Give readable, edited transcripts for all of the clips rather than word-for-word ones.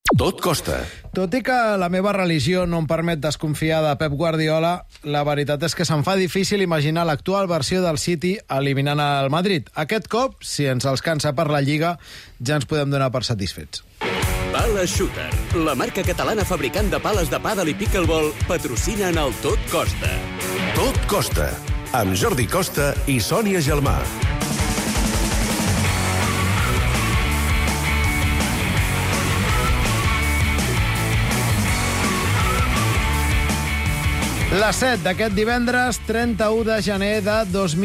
Tot costa. Tot i que la meva religió no em permet desconfiar de Pep Guardiola, la veritat és que se'm fa difícil imaginar l'actual versió del City eliminant el Madrid. Aquest cop, si ens els cansa per la Lliga, ja ens podem donar per satisfets. Pala Shooter, la marca catalana fabricant de pales de pàdel i pickleball, patrocina en el Tot Costa. Tot Costa, amb Jordi Costa i Sònia Gelmà. Les 7 d'aquest divendres, 31 de gener de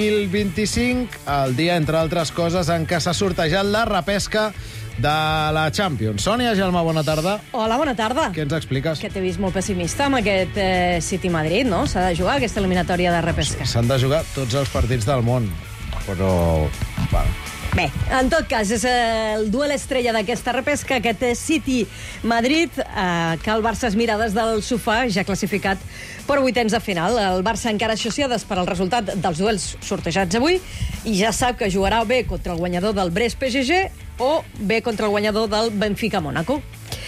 2025, el dia, entre altres coses, en què s'ha sortejat la repesca de la Champions. Sònia Gelmà, bona tarda. Hola, bona tarda. Què ens expliques? Que t'he vist molt pessimista amb aquest City-Madrid, no? S'ha de jugar aquesta eliminatòria de repesca. S'han de jugar tots els partits del món, però... Bueno. Bé, en tot cas, és el duel estrella d'aquesta repesca, aquest City-Madrid, que el Barça es mira des del sofà, ja classificat per vuitens de final. El Barça encara associades per al resultat dels duels sortejats avui i ja sap que jugarà bé contra el guanyador del Brest-PSG o bé contra el guanyador del Benfica-Mónaco.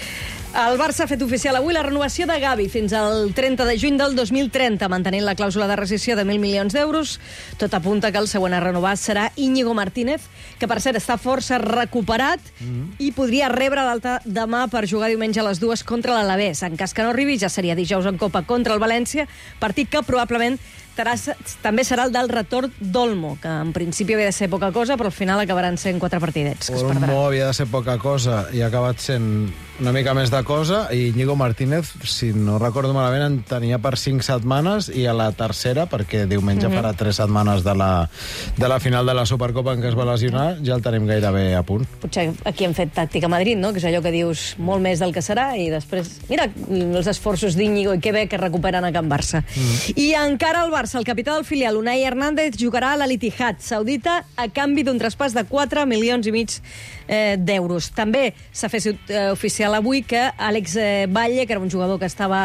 El Barça ha fet oficial avui la renovació de Gavi fins al 30 de juny del 2030, mantenint la clàusula de rescissió de 1.000 milions d'euros. Tot apunta que el següent a renovar serà Íñigo Martínez, que per cert està força recuperat i podria rebre l'alta demà per jugar diumenge a les 2 contra l'Alavés. En cas que no arribi, ja seria dijous en Copa contra el València, partit que probablement també serà el del retorn d'Olmo, que en principi havia de ser poca cosa, però al final acabaran sent 4 partidets. Olmo havia de ser poca cosa i ha acabat sent una mica més de cosa, i Íñigo Martínez, si no recordo malament, en tenia per 5 setmanes, i a la tercera, perquè diumenge farà 3 setmanes de la final de la Supercopa en què es va lesionar, ja el tenim gairebé a punt. Potser aquí hem fet tàctica a Madrid, no? Que és allò que dius molt més del que serà, i després, mira, els esforços d'Íñigo, i que bé que recuperen a Can Barça. I encara el Barça, el capità del filial, Unai Hernández, jugarà a l'Al-Ittihad saudita a canvi d'un traspàs de 4 milions i mig d'euros. També s'ha fet oficial avui que Àlex Batlle, que era un jugador que estava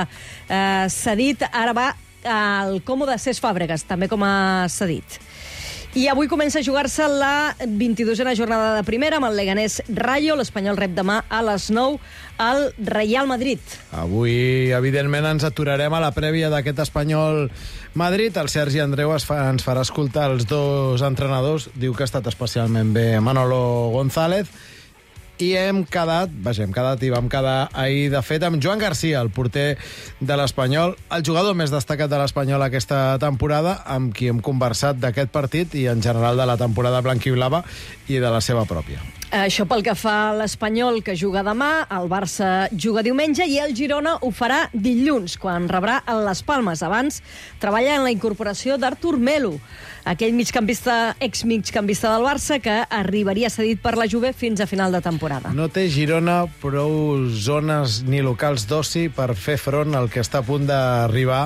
cedit, ara va al Como de Cesc Fàbregas, també com a cedit. I avui comença a jugar-se la 22a jornada de primera amb el Leganés Rayo. L'Espanyol rep demà a les 9 al Real Madrid. Avui, evidentment, ens aturarem a la prèvia d'aquest Espanyol Madrid. El Sergi Andreu ens farà escoltar els dos entrenadors. Diu que ha estat especialment bé Manolo González. I vam quedar ahir, de fet, amb Joan Garcia, el porter de l'Espanyol, el jugador més destacat de l'Espanyol aquesta temporada, amb qui hem conversat d'aquest partit i en general de la temporada blanquiblava i de la seva pròpia. Això pel que fa a l'Espanyol, que juga demà, el Barça juga diumenge i el Girona ho farà dilluns, quan rebrà el Les Palmes. Abans treballa en la incorporació d'Artur Melo, aquell ex-migcampista del Barça que arribaria cedit per la Juve fins a final de temporada. No té Girona prou zones ni locals d'oci per fer front al que està a punt d'arribar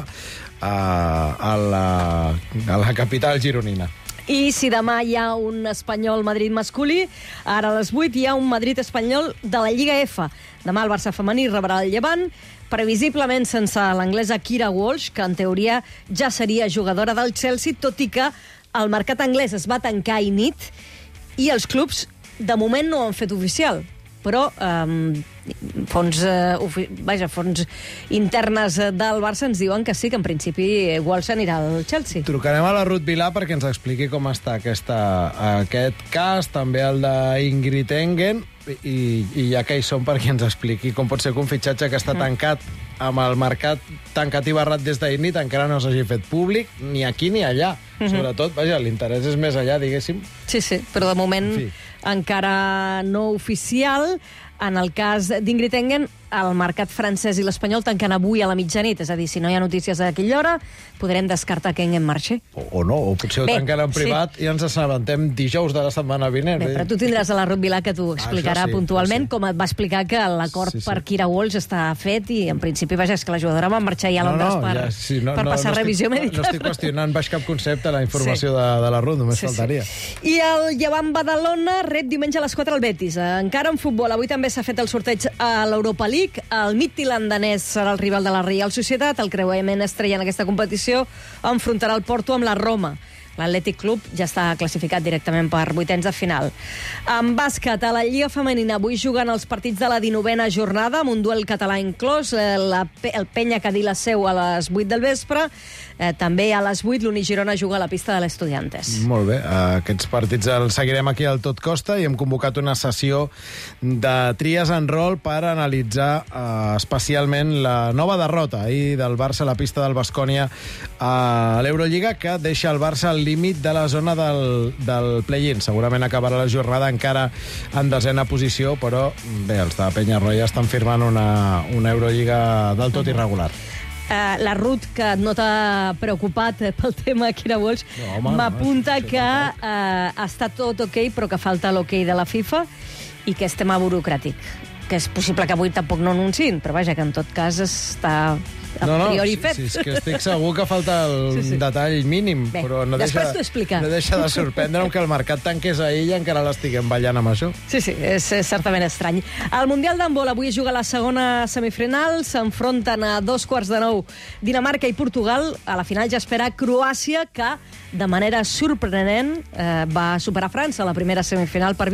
a la capital gironina. I si demà hi ha un Espanyol-Madrid masculí, ara a les 8 hi ha un Madrid-Espanyol de la Lliga F. Demà el Barça femení rebrà el Llevant, previsiblement sense l'anglesa Kira Walsh, que en teoria ja seria jugadora del Chelsea, tot i que el mercat anglès es va tancar i nit i els clubs de moment no ho han fet oficial. Però fonts internes del Barça ens diuen que sí, que en principi Walsh anirà al Chelsea. Trucarem a la Ruth Vilà perquè ens expliqui com està aquest cas, també el d'Ingrid Engen, i ja que hi som perquè ens expliqui com pot ser que un fitxatge que està tancat amb el mercat tancat i barrat des d'ahir nit encara no s'hagi fet públic ni aquí ni allà. Sobretot, l'interès és més allà, diguéssim. Sí, però de moment encara no oficial. En el cas d'Ingrid Engen, el mercat francès i l'espanyol tanquen avui a la mitjanit, és a dir, si no hi ha notícies a aquella hora, podrem descartar que Engen marxi. O no, o potser ho tanquen en privat i ens assabentem dijous de la setmana vinent. Bé, però tu tindràs a la Ruth Vilà que t'ho explicarà puntualment, com et va explicar que l'acord per Kira Walsh està fet i en principi, és que la jugadora va marxar ja a Londres per passar revisió mèdica. No estic qüestionant baix cap concepte la informació de la Ruth, només faltaria. I el Llevant Badalona rep diumenge a les 4 al Betis. Encara en futbol, avui també s'ha fet el sorteig a l'Europa League. El Midtjylland danès serà el rival de la Real Societat. El creuament estrella en aquesta competició enfrontarà el Porto amb la Roma. L'Atlètic Club ja està classificat directament per vuitens de final. En bàsquet, a la Lliga Femenina, avui juguen els partits de la 19a jornada, amb un duel català inclòs, el Penya Cadí la seu a les 8 del vespre, també a les 8 l'Uni Girona juga a la pista de l'Estudiantes. Molt bé, aquests partits els seguirem aquí al Tot Costa i hem convocat una sessió de tries en rol per analitzar especialment la nova derrota ahir del Barça a la pista del Baskonia a l'Eurolliga, que deixa el Barça al límit de la zona del play-in. Segurament acabarà la jornada encara en desena posició, però bé, els de Penyarroia estan firmant una Eurolliga del tot irregular. La Ruth, que no t'ha preocupat pel tema Kira Walsh, m'apunta que està tot ok, però que falta l'ok de la FIFA i que és tema burocràtic. Que és possible que avui tampoc no anunciïn, però vaja, que en tot cas està a priori fet. Sí, és que estic segur que falta el detall mínim, bé, però no deixa de sorprendre'm que el mercat tanqués ahir i encara l'estiguem ballant amb això. Sí, és certament estrany. Al Mundial d'handbol avui juga la segona semifinal, s'enfronten a 8:45 Dinamarca i Portugal. A la final ja espera Croàcia, que de manera sorprenent va superar França a la primera semifinal per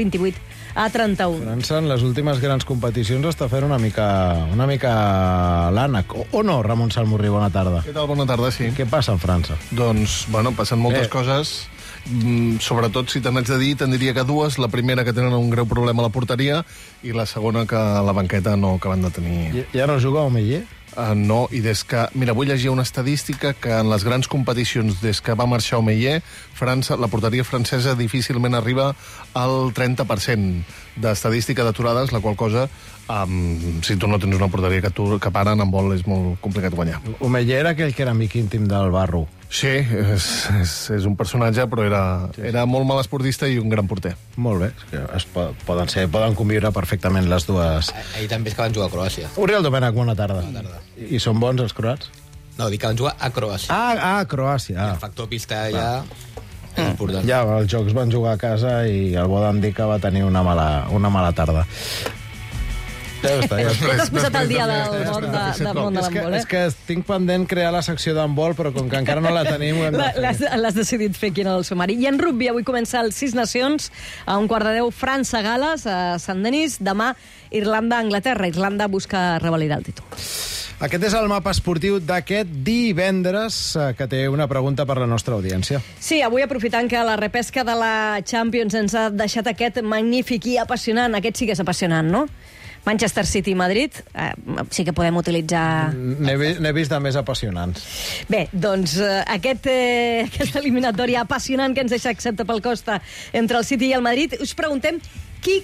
28-31. França en les últimes grans competicions està fent una mica l'ànec. O no, Ramon Salmurri, bona tarda. Què tal? Bona tarda, sí. Què passa en França? Doncs, bueno, passen moltes coses. Sobretot, si te'n haig de dir, te'n diria que dues. La primera, que tenen un greu problema a la porteria, i la segona, que a la banqueta no acaben de tenir... Ja no juga Omeyer? No, i des que... Mira, avui llegia una estadística que en les grans competicions, des que va marxar Omeyer, la porteria francesa difícilment arriba al 30% d'estadística d'aturades, la qual cosa, si tu no tens una porteria que paren en vol, és molt complicat guanyar. Omeyer era aquell que era amic íntim del Barro. Sí, és un personatge, però era molt mal esportista i un gran porter. Molt bé, poden conviure perfectament les dues. Ahir també és que van jugar a Croàcia. Uriel Domènech, bona tarda. Bona tarda. I són bons els croats? No, dic que van jugar a Croàcia. Croàcia. El factor pista ja és important. Ja, els jocs van jugar a casa i el Bodan Dica va tenir una mala tarda. Ja està. T'has posat el dia del món de l'handbol, És que tinc pendent crear la secció d'handbol, però com que encara no la tenim... L'has decidit fer aquí en el sumari. I en rugby, avui comença el 6 Nacions, a 8:45, França-Gales, a Sant Denis. Demà, Irlanda-Anglaterra. Irlanda busca revalidar el títol. Aquest és el mapa esportiu d'aquest divendres, que té una pregunta per la nostra audiència. Sí, avui aprofitant que la repesca de la Champions ens ha deixat aquest magnífic i apassionant, aquest sí que és apassionant, no? Manchester City i Madrid, sí que podem utilitzar... N'he vist de més apassionants. Bé, doncs aquesta eliminatòria apassionant que ens deixa excepte pel Costa entre el City i el Madrid, us preguntem qui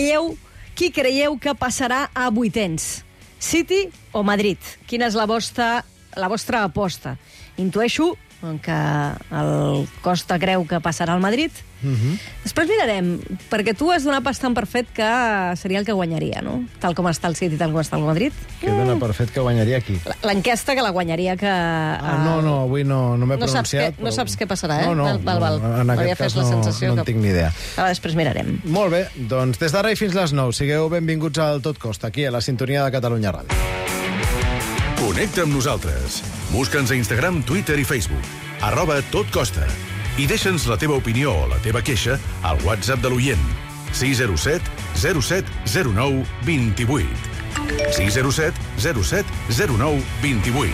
creieu que passarà a vuitens? City o Madrid? Quina és la vostra aposta? Intueixo que el Costa creu que passarà al Madrid. Després mirarem, perquè tu has donat bastant per fet que seria el que guanyaria, no? Tal com està el City, tal com està el Madrid. Què dona per fet que guanyaria aquí? L'enquesta que la guanyaria que... No, avui no m'he pronunciat. No saps què passarà, eh? No, en aquest cas no en tinc ni idea. Ara després mirarem. Molt bé, doncs des d'ara i fins les 9, sigueu benvinguts al Tot Costa, aquí a la sintonia de Catalunya Ràdio. Connecta amb nosaltres. Busca'ns a Instagram, Twitter i Facebook. @totcosta. I deixa'ns la teva opinió o la teva queixa al WhatsApp de l'oient. 607 07 09 28. 607 07 09 28.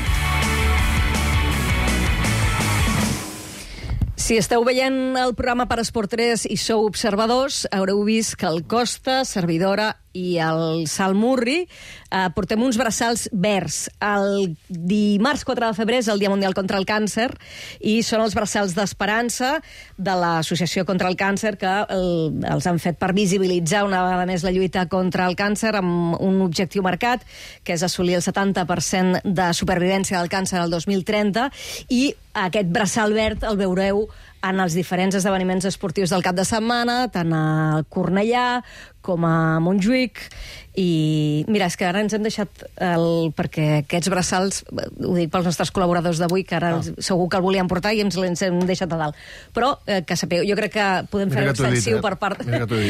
Si esteu veient el programa per Esport 3 i sou observadors, haureu vist que el Costa, servidora i el Salmurri portem uns braçals verds. El dimarts 4 de febrer és el Dia Mundial contra el Càncer i són els braçals d'esperança de l'Associació contra el Càncer que els han fet per visibilitzar una vegada més la lluita contra el càncer amb un objectiu marcat, que és assolir el 70% de supervivència del càncer al 2030, i aquest braçal verd el veureu en els diferents esdeveniments esportius del cap de setmana, tant a Cornellà com a Montjuïc. I mira, és que ara ens hem deixat perquè aquests braçals, ho dic pels nostres col·laboradors d'avui, que ara segur que el volien portar i ens hem deixat a dalt. Però que sapigueu, jo crec que podem fer extensiu per part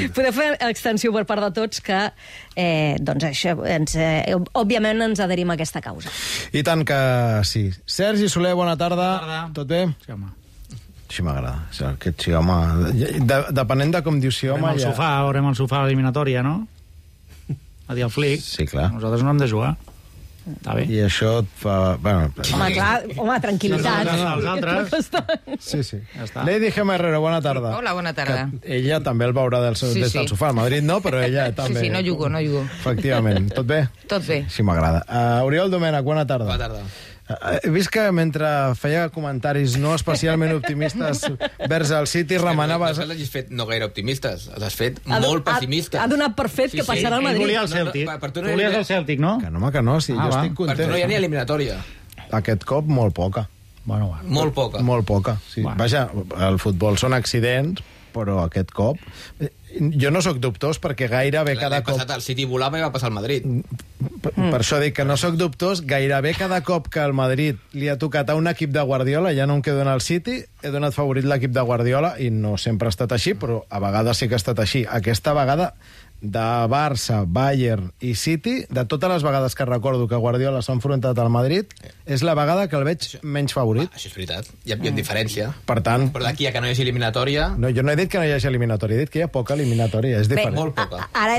de tots que doncs això, òbviament ens adherim a aquesta causa. I tant que sí. Sergi Soler, bona tarda. Bona tarda. Tot bé? Sí, home. Així m'agrada. O sigui, aquest sí, home... Depenent de com diu sí, home... Veurem el sofà a l'eliminatòria, no? A dir el flic. Sí, clar. Nosaltres no hem de jugar. Està bé. I això et fa... Bueno, Home, clar, tranquil·litat. Els altres... sí, sí. Ja està. Lady Gemma Herrero, bona tarda. Hola, bona tarda. Que ella també el veurà des del sofà. Al Madrid no, però ella també. Sí, no jugo. Efectivament. Tot bé? Tot bé. Sí, m'agrada. Oriol Domènech, bona tarda. Bona tarda. He vist que mentre feia comentaris no especialment optimistes vers el City remanaves... No l'hagis fet no gaire optimistes, els has fet molt pessimistes. Ha donat per fet que passarà al Ell Madrid. volia el Celtic. Tu Tu volies el Celtic, no? Que no, sí, jo estic Per tu content. no hi ha ni eliminatòria. Aquest cop molt poca. Bueno, va. Molt poca. Molt poca, sí. Bueno. Vaja, el futbol són accidents, però aquest cop... Jo no sóc dubtós perquè gairebé cada L'any cop... passat el City volava i va passar al Madrid. Per això dic que no sóc dubtós, gairebé cada cop que el Madrid li ha tocat a un equip de Guardiola, ja no em quedo en el City, he donat favorit l'equip de Guardiola i no sempre ha estat així, però a vegades sí que ha estat així. Aquesta vegada, de Barça, Bayern i City, de totes les vegades que recordo que Guardiola s'ha enfrontat al Madrid, és la vegada que el veig menys favorit. Això és veritat. Hi ha diferència. Per tant... Però d'aquí a que no hi hagi eliminatòria... No, jo no he dit que no hi hagi eliminatòria, he dit que hi ha poca eliminatòria, és diferent. Molt poca. Ara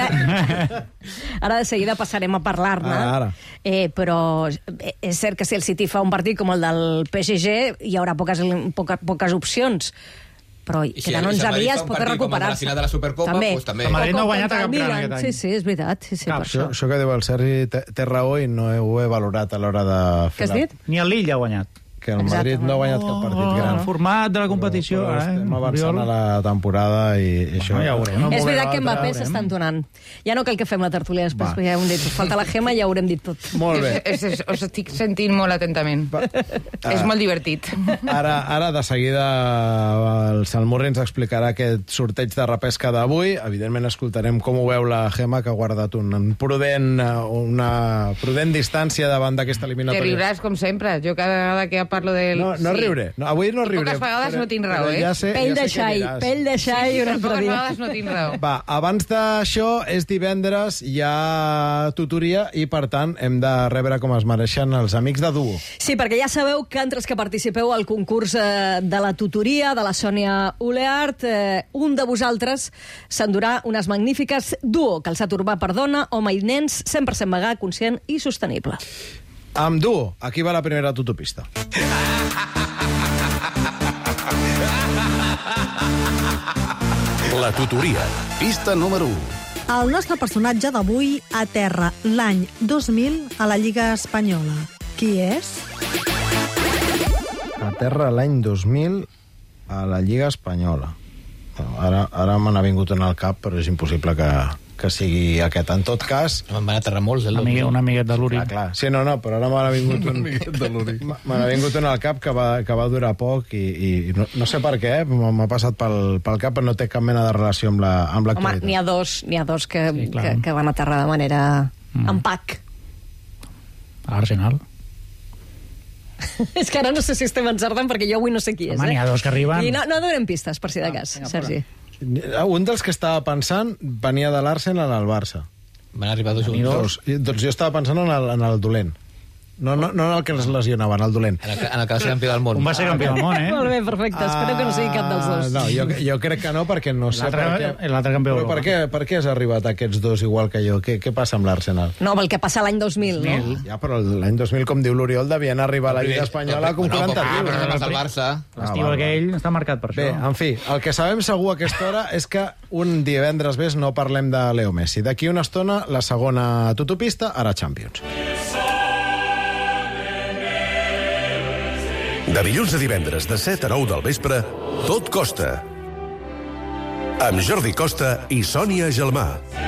de seguida passarem a parlar-ne. Ara. Però és cert que si el City fa un partit com el del PSG hi haurà poques opcions. Però quedant 11 dies pot recuperar-se. A la final de la Supercopa, doncs també. El Madrid no ha guanyat contra a cap gran Milan. aquest any. Sí, és veritat. Sí, per això. Això que diu el Sergi té raó i no ho he valorat a l'hora de fer... Què has dit? Ni el Lille ha guanyat. Que el Madrid no ha guanyat cap partit gran. El format de la competició. Però estem avançant a la temporada i això... ja ho veurem. És veritat que Mbappé s'està entonant. Ja no cal que fem la tertúlia després, perquè ja ho hem dit. Falta la Gemma i ja ho haurem dit tot. Molt bé. Us estic sentint molt atentament. És molt divertit. Ara de seguida el Salmurri ens explicarà aquest sorteig de repesca d'avui. Evidentment escoltarem com ho veu la Gemma, que ha guardat una prudent distància davant d'aquesta Te eliminatòria. riuràs, com sempre. Jo cada vegada que parlo del... No riuré. No, avui no riuré. Poques vegades no tinc raó, però eh? Pell de xai un altre Poques dia. vegades no tinc raó. Va, abans d'això, és divendres, hi ha tutoria i, per tant, hem de rebre com es mereixen els amics de Duo. Sí, perquè ja sabeu que entre els que participeu al concurs de la tutoria de la Sònia Uleart, un de vosaltres s'endurà unes magnífiques Duo, calçat urbà per dona, home i nens, 100% vegà, conscient i sostenible. Amb Duo, aquí va la primera tutopista. La tutoria. Pista número 1. El nostre personatge d'avui aterra l'any 2000 a la Lliga Espanyola. Qui és? Aterra l'any 2000 a la Lliga Espanyola. Bueno, ara me n'ha vingut en el cap, però és impossible que sigui aquest. En tot cas... Em van aterrar molts, Un amiguet de l'Uri. Clar. Sí, no, però ara me n'ha vingut me n'ha vingut en el cap que va durar poc i no sé per què, m'ha passat pel cap, però no té cap mena de relació amb l'actualitat. Home, n'hi ha dos que van aterrar de manera en pack. Arsenal. És que ara no sé si estem encertant, perquè jo avui no sé qui és. Home, n'hi ha dos que arriben. I no donem pistes, per si de cas, Sergi. Un dels que estava pensant venia de l'Arsenal al Barça. Van arribar dos junts. Doncs jo estava pensant en el dolent. No en el que es lesionava, en el dolent. En el que va ser campió del món. Un va ser campió del món, Molt bé, perfecte. Espero que no sigui cap dels dos. No, jo crec que no, perquè no sé per què. L'altre campió Però per què has arribat a aquests dos igual que jo? Què passa amb l'Arsenal? No, pel que passa l'any 2000, no? Ja, però l'any 2000, com diu l'Oriol, devien arribar a la Lliga Espanyola com 40 Però tios. no del Barça. L'estiu aquell està marcat per Bé, això. en fi, el que sabem segur a aquesta hora és que un divendres més no parlem de Leo Messi. D'aquí una estona, la segona tutopista, ara Champions. De dilluns a divendres, de 7 a 9 del vespre, Tot Costa. Amb Jordi Costa i Sònia Gelmà.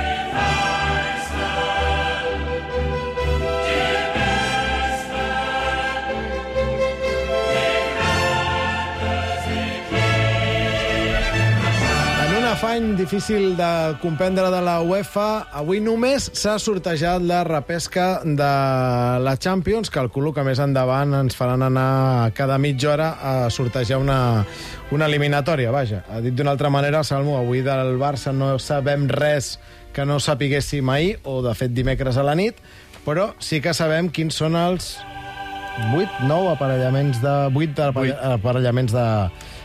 Afany difícil de comprendre de la UEFA. Avui només s'ha sortejat la repesca de la Champions. Calculo que més endavant ens faran anar cada mitja hora a sortejar una eliminatòria. Vaja, dit d'una altra manera, Salmo, avui del Barça no sabem res que no sapiguéssim ahir, o de fet dimecres a la nit, però sí que sabem quins són els 8 aparellaments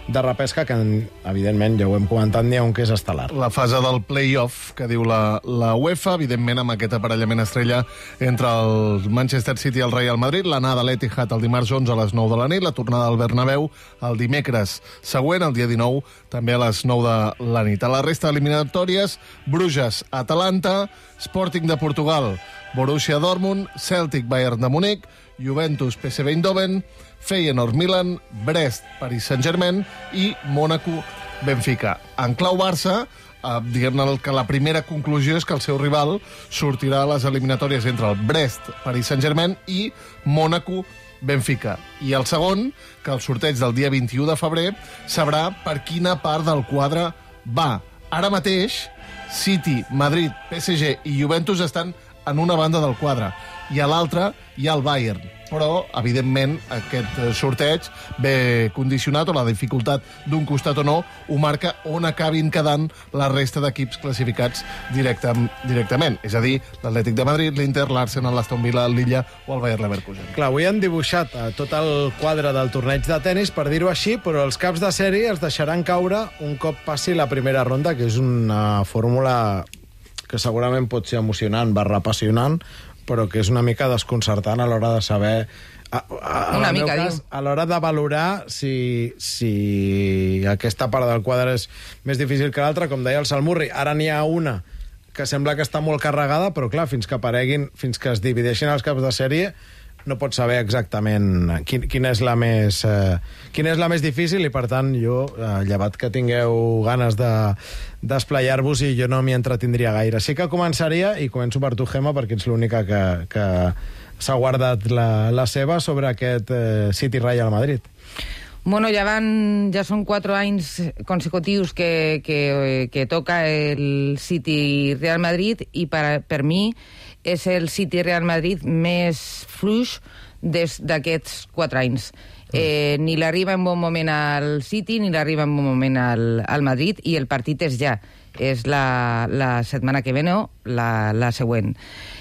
de repesca, que evidentment, ja ho hem comentat, n'hi ha un que és estel·lar. La fase del play-off, que diu la UEFA, evidentment amb aquest aparellament estrella entre el Manchester City i el Real Madrid, l'anada a l'Etihad el dimarts 11 a les 9 de la nit, la tornada al Bernabéu el dimecres següent, el dia 19, també a les 9 de la nit. A la resta d'eliminatòries, Bruges, Atalanta, Sporting de Portugal, Borussia Dortmund, Celtic, Bayern de Munic, Juventus, PSV Eindhoven, Feyenoord, Milan, Brest, Paris Saint-Germain i Mónaco, Benfica. En clau Barça, diguem-ne que la primera conclusió és que el seu rival sortirà a les eliminatòries entre el Brest, Paris Saint-Germain i Mónaco, Benfica. I el segon, que el sorteig del dia 21 de febrer sabrà per quina part del quadre va. Ara mateix, City, Madrid, PSG i Juventus estan en una banda del quadre, i a l'altra hi ha el Bayern. Però, evidentment, aquest sorteig ve condicionat, o la dificultat d'un costat o no, ho marca on acabin quedant la resta d'equips classificats directament. És a dir, l'Atlètic de Madrid, l'Inter, l'Arsenal, l'Aston Villa, el Lilla o el Bayer Leverkusen. Clar, avui han dibuixat tot el quadre del torneig de tennis, per dir-ho així, però els caps de sèrie els deixaran caure un cop passi la primera ronda, que és una fórmula que segurament pot ser emocionant, apassionant, però que és una mica desconcertant a l'hora de saber... Una mica, cas, a l'hora de valorar si aquesta part del quadre és més difícil que l'altra, com deia el Salmurri. Ara n'hi ha una que sembla que està molt carregada, però clar, fins que apareguin, fins que es divideixin els caps de sèrie, no pots saber exactament quina és la més difícil, i per tant jo, llevat que tingueu ganes d'esplayar-vos, i jo no m'hi entretindria gaire. Sí que començaria, i començo per tu, Gemma, perquè ets l'única que s'ha guardat la seva sobre aquest City Real Madrid. Bueno, ja són 4 anys consecutius que toca el City Real Madrid, i per mi és el City Real Madrid més fluix d'aquests 4 anys. Ni l'arriba en bon moment al City, ni l'arriba en bon moment al Madrid, i el partit és ja. És la setmana que ve, no? La següent.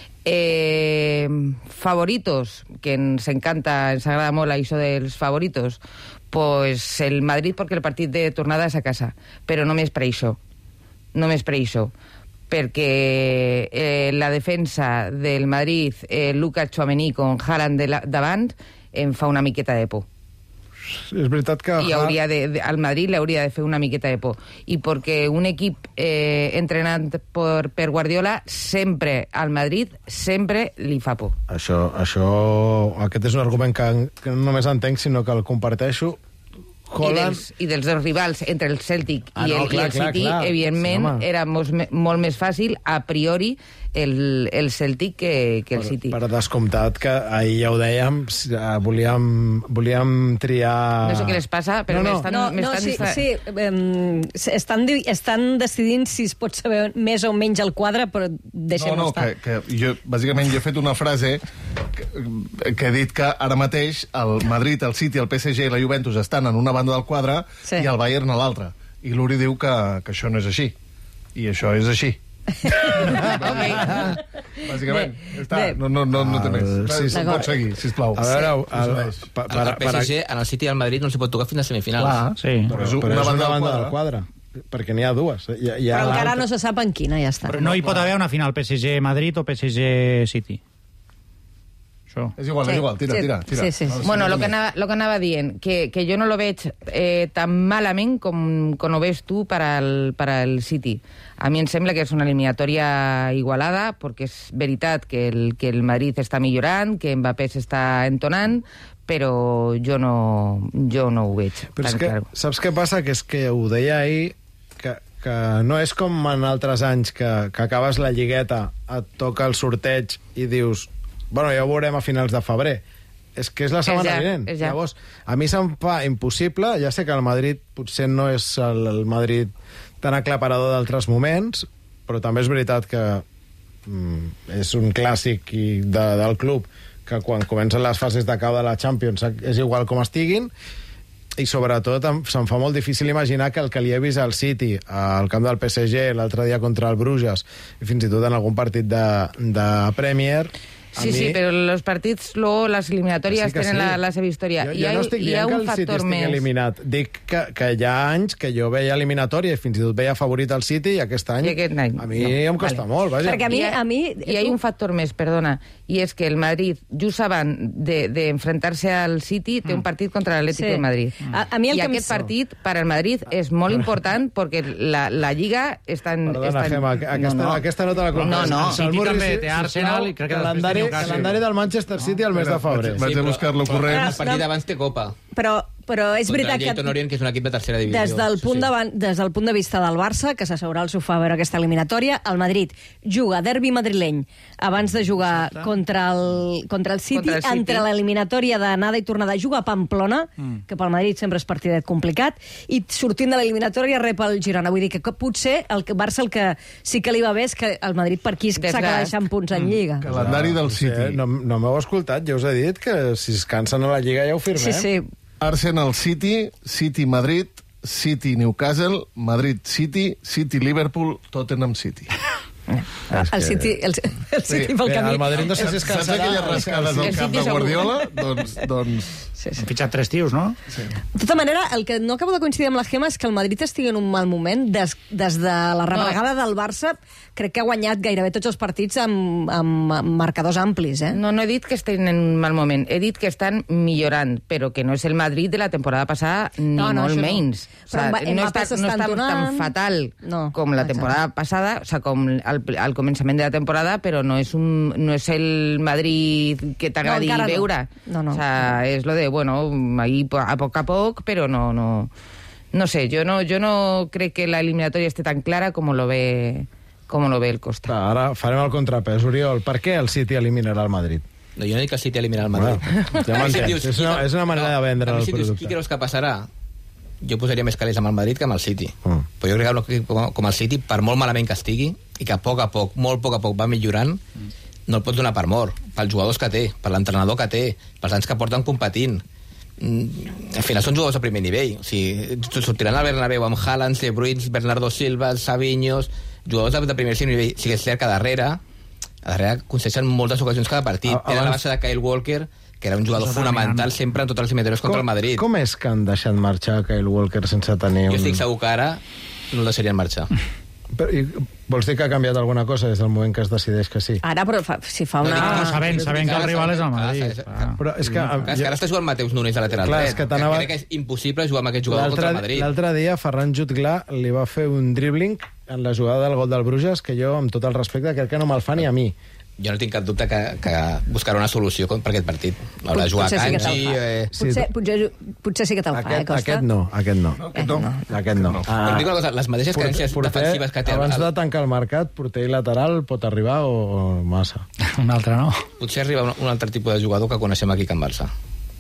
Favoritos, que ens encanta, ens agrada molt això dels favoritos, pues el Madrid, perquè el partit de tornada és a casa, però només per això. Només per això. Perquè la defensa del Madrid, Lucas Tchouaméni con Haaland davant, em fa una miqueta de por. És veritat que... I al Madrid li hauria de fer una miqueta de por. I perquè un equip entrenat per Guardiola, sempre al Madrid, sempre li fa por. Aquest és un argument que no només entenc, sinó que el comparteixo. I dels dos rivals, entre el Celtic i el City, evidentment, era molt més fàcil, a priori, el Celtic que el City. Per descomptat, que ahir ja ho dèiem, volíem triar... No sé què les passa, però estan decidint si es pot saber més o menys el quadre, però deixem-ho estar. Bàsicament, jo he fet una frase que he dit que ara mateix el Madrid, el City, el PSG i la Juventus estan en una banda del quadre, sí, i el Bayern a l'altra. I l'Uri diu que això no és així. I això és així. Bàsicament, no té més. Pots seguir, sisplau. A veure, el PSG, en el City i el Madrid no s'hi pot tocar fins a semifinals. Però és una banda del quadre, perquè n'hi ha dues. Però encara no se sap en quina, ja està. Però no hi pot haver una final PSG-Madrid o PSG-City. És igual, tira. Sí. Bueno, lo que anava dient, que jo no lo veig tan malament com ho veus tu per al City. A mi em sembla que és una eliminatòria igualada, perquè és veritat que el Madrid està millorant, que Mbappé s'està entonant, però jo no ho veig. Però és que, saps què passa? Que és que ho deia ahir, que no és com en altres anys que acabes la lligueta, et toca el sorteig i dius... Bueno, ja ho veurem a finals de febrer. És que és la setmana vinent. Llavors, a mi se'm fa impossible. Ja sé que el Madrid potser no és el Madrid tan aclaparador d'altres moments, però també és veritat que és un clàssic del club, que quan comencen les fases de cau de la Champions és igual com estiguin, i sobretot se'm fa molt difícil imaginar que el que li he vist al City, al camp del PSG, l'altre dia contra el Bruges, i fins i tot en algun partit de Premier... Sí, sí, però els partits, luego, les eliminatòries tenen la seva història. Jo no estic dient que el City estigui eliminat. Dic que hi ha anys que jo veia eliminatòria i fins i tot veia favorit al City i aquest any a mi em costa molt, vaja. Perquè a mi... Hi ha un factor més, perdona, i és que el Madrid, just abans d'enfrontar-se al City, té un partit contra l'Atlético de Madrid. I aquest partit, per al Madrid, és molt important perquè la Lliga està... Perdona, Gemma, aquesta no te la compres. No, City també té Arsenal i crec que després té Newcastle. Calendari del Manchester City al mes de febrer. Vaig a buscar-lo corrent. El partit d'abans té Copa. Però és veritat que... Contra el Leyton Orient, que és un equip de tercera divisió. Des del punt de vista del Barça, que s'asseurà al sofà a veure aquesta eliminatòria, el Madrid juga derbi madrileny abans de jugar contra el City, entre l'eliminatòria d'anada i tornada, juga a Pamplona, que pel Madrid sempre és partidet complicat, i sortint de l'eliminatòria rep el Girona. Vull dir que potser el Barça el que sí que li va bé és que el Madrid per aquí s'acaba deixant punts en Lliga. Calendari del City. No m'heu escoltat, ja us he dit que si es cansen a la Lliga ja ho firmem. Sí. Arsenal City, City Madrid, City Newcastle, Madrid City, City Liverpool, Tottenham City. El City pel camí. El Madrid no sé si es cansarà. Saps aquelles rascades al cap de Guardiola? Doncs... Han fitxat 3 tios, no? De tota manera, el que no acabo de coincidir amb la Gemma és que el Madrid estigui en un mal moment. Des de la rebregada del Barça, crec que ha guanyat gairebé tots els partits amb marcadors amplis. No he dit que estiguin en un mal moment. He dit que estan millorant, però que no és el Madrid de la temporada passada, ni molt menys. No està tan fatal com la temporada passada, com al començament de la temporada, però no és el Madrid que t'agradi veure. És lo de, ahí a poc, però no sé, jo no crec que la eliminatòria esté tan clara com lo ve el Costa. Ara farem el contrapès. Oriol, per què el City eliminarà el Madrid? No, jo no dic que el City eliminarà el Madrid. Ja m'entens. És una manera de vendre el producte. Qui creus que passarà? Jo posaria més calés amb el Madrid que amb el City. Però jo crec que com el City, per molt malament que estigui, i que a poc a poc, molt poc a poc va millorant, no el pots donar per mort. Pels jugadors que té, per l'entrenador que té, pels anys que porten competint. Al final són jugadors a primer nivell. O sigui, sortiran al Bernabéu amb Haaland, De Bruyne, Bernardo Silva, Savinhos, jugadors de primer nivell. Sí que és cert que a darrere concedeixen moltes ocasions cada partit. Era la base de Kyle Walker, que era un jugador fonamental sempre en tots els eliminatoris contra el Madrid. Com és que han deixat marxar Kyle Walker sense tenir Jo estic segur que ara no el deixarien marxar. Vols dir que ha canviat alguna cosa des del moment que es decideix que sí? Ara, però si fa una... Sabent que el rival és el Madrid. Però és que ara està jugant Mateus Nunes a lateral dret. Crec que és impossible jugar amb aquest jugador contra el Madrid. L'altre dia Ferran Jutglar li va fer un dribbling en la jugada del gol del Bruges que jo, amb tot el respecte, crec que no me'l fa ni a mi. Jo no tinc cap dubte que buscarà una solució per aquest partit. Haurà de jugar a Kanji... Potser sí que te'l fa, Costa? Aquest no. Però dic una cosa, les mateixes carències defensives que té... Abans de tancar el mercat, porter lateral pot arribar o massa? Un altre no. Potser arriba un altre tipus de jugador que coneixem aquí a Can Barça.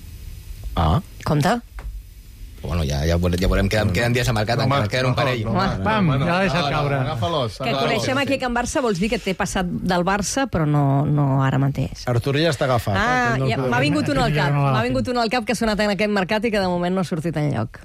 Compte. Bueno, ja veurem, queden dies a mercat, encara queden un parell. Pam, ja l'ha deixat caure. Que coneixem aquí a Can Barça vols dir que té passat del Barça, però no ara mateix. Artur ja està agafat. M'ha vingut un al cap que ha sonat en aquest mercat i que de moment no ha sortit enlloc.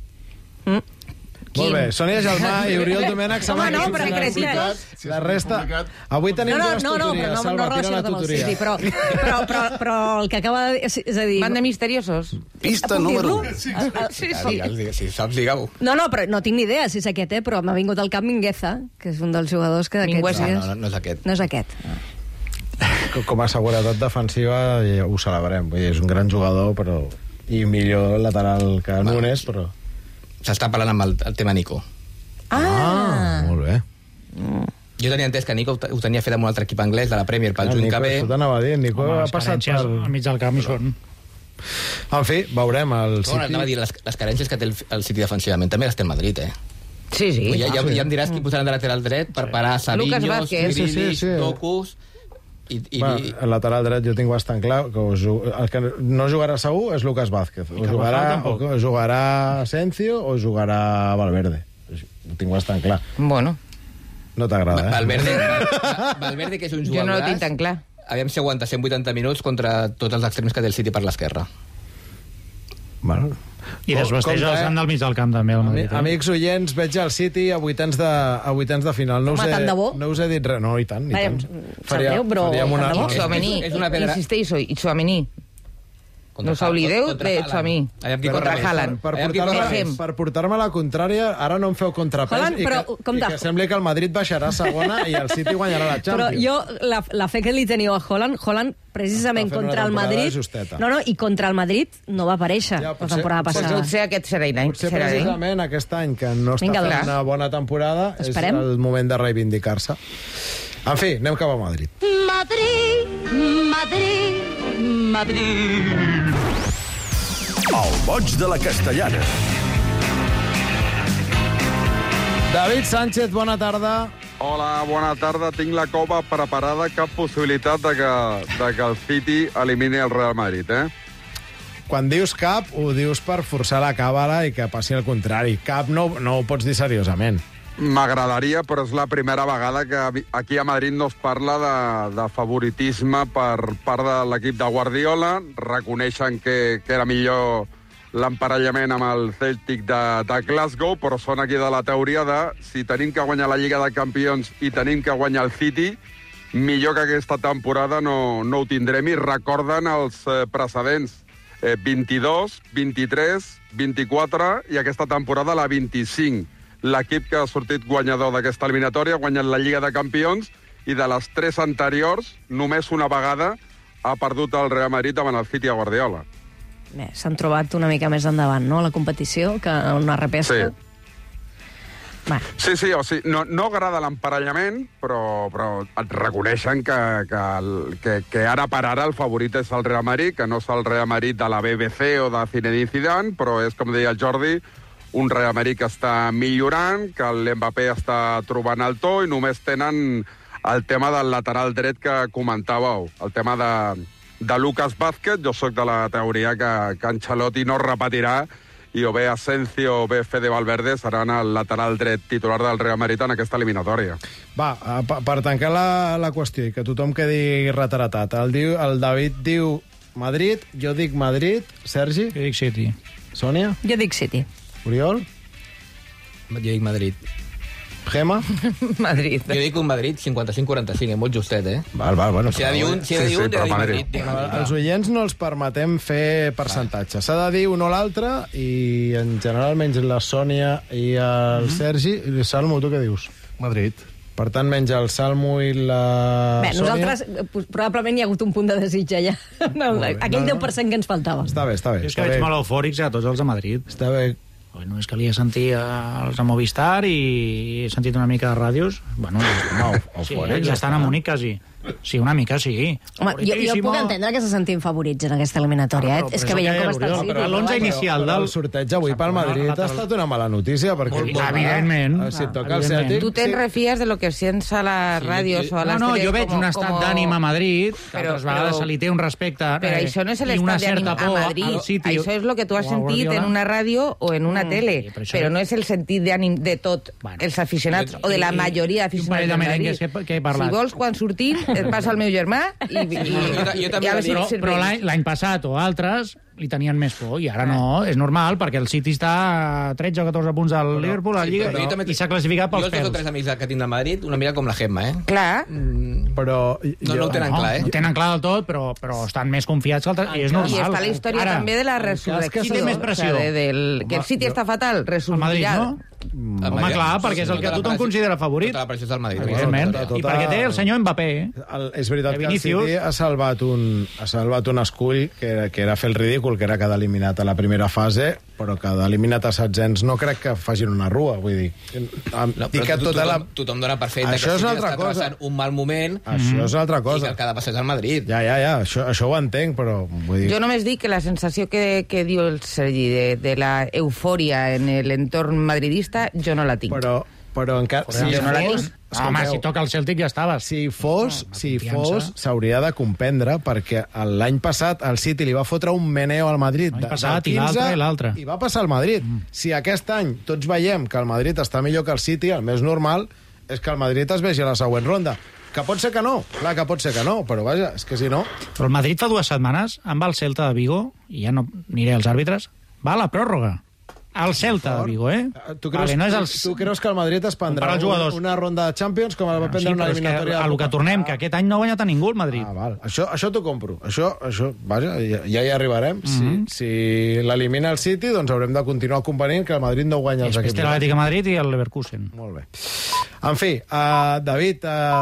Molt bé, Sònia Gelmà i Oriol Domènech. Home, no, però crec que... La resta... Avui tenim dues tutories. No relacionat amb el City, però el que acaba de... És a dir... Van de misteriosos. Pista número 1. Sí. Si saps, digue-ho. No, però no tinc ni idea si és aquest, però m'ha vingut al cap Mingueza, que és un dels jugadors que d'aquests dies... No és aquest. No és aquest. Com a seguretat defensiva ho celebrem. És un gran jugador, però... I millor lateral que Nunes, però... S'està parlant amb el tema Nico. Molt bé. Jo tenia entès que Nico ho tenia fet amb un altre equip anglès de la Premier pel juny que ve. Això t'anava a dir, Nico ha passat pel... Al mig del camp hi són. En fi, veurem el City... Anava a dir, les carències que té el City defensivament també les té el Madrid, Sí. Ja em diràs qui posaran de lateral dret per parar Savinhos, Grealish, Docus... El lateral dret jo tinc bastant clar que el que no jugarà segur és Lucas Vázquez. O jugarà Asensio o jugarà Valverde. Ho tinc bastant clar. Bueno. No t'agrada, Valverde, que és un jugador... Jo no ho tinc tan clar. Aviam si aguanta 180 minuts contra tots els extrems que té el City per l'esquerra. Bueno, I desvesteix el sant del mig del camp, també, el Madrid. Amics oients, veig el City a vuitens de final. No Home, tant de bo. No us he dit res. No, i tant, i tant. Sap greu, però tant de bo. Tchouaméni, insisteixo, i Tchouaméni. No s'oblideu de Tchouaméni. Contra Haaland. Per portar-me la contrària, ara no em feu contrapès i que sembli que el Madrid baixarà segona i el City guanyarà la Champions. Però jo, la fe que li teniu a Haaland, precisament contra el Madrid... No, i contra el Madrid no va aparèixer la temporada passada. Potser aquest serà l'any. Potser precisament aquest any, que no està fent una bona temporada, és el moment de reivindicar-se. En fi, anem cap a Madrid. Madrid, Madrid, Madrid. El boig de la Castellana. David Sánchez, bona tarda. Hola, bona tarda. Tinc la cova preparada. Cap possibilitat de que el City elimini el Real Madrid, Quan dius cap, ho dius per forçar la càbala i que passi el contrari. Cap no ho pots dir seriosament. M'agradaria, però és la primera vegada que aquí a Madrid no es parla de favoritisme per part de l'equip de Guardiola. Reconeixen que era millor l'emparellament amb el Celtic de Glasgow, però són aquí de la teoria de si tenim que guanyar la Lliga de Campions i tenim que guanyar el City, millor que aquesta temporada no ho tindrem, i recorden els precedents 22, 23, 24 i aquesta temporada la 25. L'equip que ha sortit guanyador d'aquesta eliminatòria ha guanyat la Lliga de Campions i de les 3 anteriors, només una vegada ha perdut el Real Madrid davant el City a Guardiola. Bé, s'han trobat una mica més endavant, no?, la competició, que una repesca. Sí, o sigui, no agrada l'emparellament, però et reconeixen que ara per ara el favorit és el Real Madrid, que no és el Real Madrid de la BBC o de Zinedine Zidane, però és, com deia el Jordi, un Real Madrid que està millorant, que l'Mbappé està trobant el to, i només tenen el tema del lateral dret que comentàveu, el tema de Lucas Vázquez. Jo sóc de la teoria que Ancelotti no repetirà, i o bé Asensio o bé Fede Valverde seran el lateral dret titular del Real Madrid en aquesta eliminatòria. Va, per tancar la qüestió i que tothom quedi retaratat, el David diu Madrid, jo dic Madrid, Sergi? Jo dic City. Sònia? Jo dic City. Oriol? Jo dic Madrid. Gemma? Madrid. Jo dic un Madrid 55-45, molt justet, Val, bueno. Si ha de dir un, Madrid. Els oients no els permetem fer percentatges. S'ha de dir un o l'altre, i en general, menys la Sònia i el Sergi. Salmo, tu què dius? Madrid. Per tant, menys el Salmo i la Sònia... Nosaltres, probablement hi ha hagut un punt de desig allà. Aquell 10% que ens faltava. Està bé. És que veig molt eufòrics a tots els de Madrid. Està bé. Només calia sentir els de Movistar i he sentit una mica de ràdios. Bueno, ja estan a Múnich, quasi. Sí, una mica, sí. Home, jo puc entendre que se sentin favorits en aquesta eliminatòria, però és que veiem com està el City. Però l'11 inicial del sorteig avui pel Madrid ha estat una mala notícia, perquè... Evidentment. Si et toca el Celtic... Tu te'n refies de lo que sents a les ràdios o a les jo veig un estat d'ànim a Madrid, que altres vegades se li té un respecte... Però això no és l'estat d'ànim a Madrid. Això és el que tu has sentit en una ràdio o en una tele, però no és el sentit d'ànim de tot els aficionats o de la majoria d'aficionats de Madrid. Si vols, quan sortim, et passa el meu germà però l'any passat o altres li tenien més por, i ara no, és normal, perquè el City està a 13 o 14 punts al Liverpool, a la Lliga, i s'ha classificat pels pèls. Jo els 2 o 3 amics que tinc del Madrid, una mica com la Gemma, Clar. Però... No ho tenen clar, No ho tenen clar del tot, però estan més confiats que altres, i és normal. I està la història també de la resurrecció. Qui té més pressió? Que el City està fatal, resurgirà. Home, clar, perquè és el que tothom considera favorit. Tota la pressió és del Madrid. Evidentment. I perquè té el senyor Mbappé. És veritat que el City ha salvat un escull que era fer el ridícul, que era quedar eliminat a la primera fase, però quedar eliminat a setzents no crec que facin una rua, vull dir. Tothom dona per fet que el City està passant un mal moment. Això és altra cosa. I que el que ha de passar és el Madrid. Ja, això ho entenc, però vull dir... Jo només dic que la sensació que diu el Sergi de la eufòria en l'entorn madridista, jo no la tinc. Però encara... Home, si toca el Celtic ja estaves. Si fos, s'hauria de comprendre, perquè l'any passat el City li va fotre un meneo al Madrid. L'any passat, i l'altre. I va passar al Madrid. Si aquest any tots veiem que el Madrid està millor que el City, el més normal és que el Madrid es vegi a la següent ronda. Que pot ser que no, clar que pot ser que no, però vaja, és que si no... Però el Madrid fa 2 setmanes amb el Celta de Vigo, i ja no aniré als àrbitres, Va a la pròrroga. Al Celta de Vigo, eh? Tu creus que el Madrid es prendrà una ronda de Champions com el va prendre una eliminatòria? A lo que tornem, que aquest any no ha guanyat a ningú el Madrid. Val. Això t'ho compro. Això, vaja, ja hi arribarem. Si l'elimina el City, doncs haurem de continuar convenint que el Madrid no guanya els equips. Després té l'Atlètic de Madrid i el Leverkusen. Molt bé. En fi, David,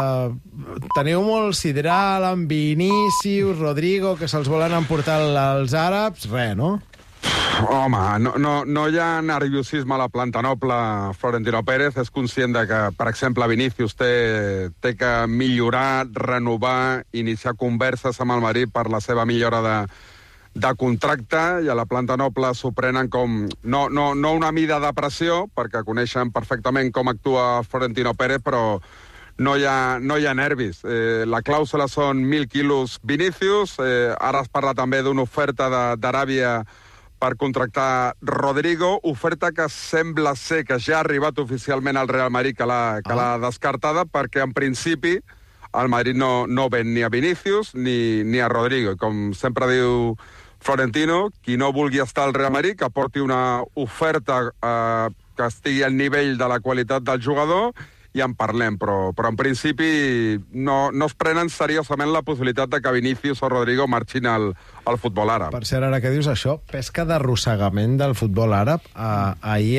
teniu molt sidral amb Vinícius, Rodrigo, que se'ls volen emportar els àrabs? Res, no? Home, no hi ha nerviosisme a la planta noble. Florentino Pérez és conscient de que, per exemple, Vinícius té que millorar, renovar, iniciar converses amb el Madrid per la seva millora de contracte, i a la planta noble s'ho prenen com no una mida de pressió, perquè coneixen perfectament com actua Florentino Pérez, però no hi ha nervis. La clàusula són 1.000 quilos Vinícius, ara es parla també d'una oferta d'Aràbia per contractar Rodrigo, oferta que sembla ser que ja ha arribat oficialment al Real Madrid, que l'ha descartada, perquè en principi el Madrid no ven ni a Vinícius ni a Rodrigo. I com sempre diu Florentino, qui no vulgui estar al Real Madrid, que porti una oferta que estigui al nivell de la qualitat del jugador, i en parlem, però en principi no es prenen seriosament la possibilitat de que Vinícius o Rodrigo marxin al futbol àrab. Per cert, ara que dius això, pesca d'arrossegament del futbol àrab. Ahir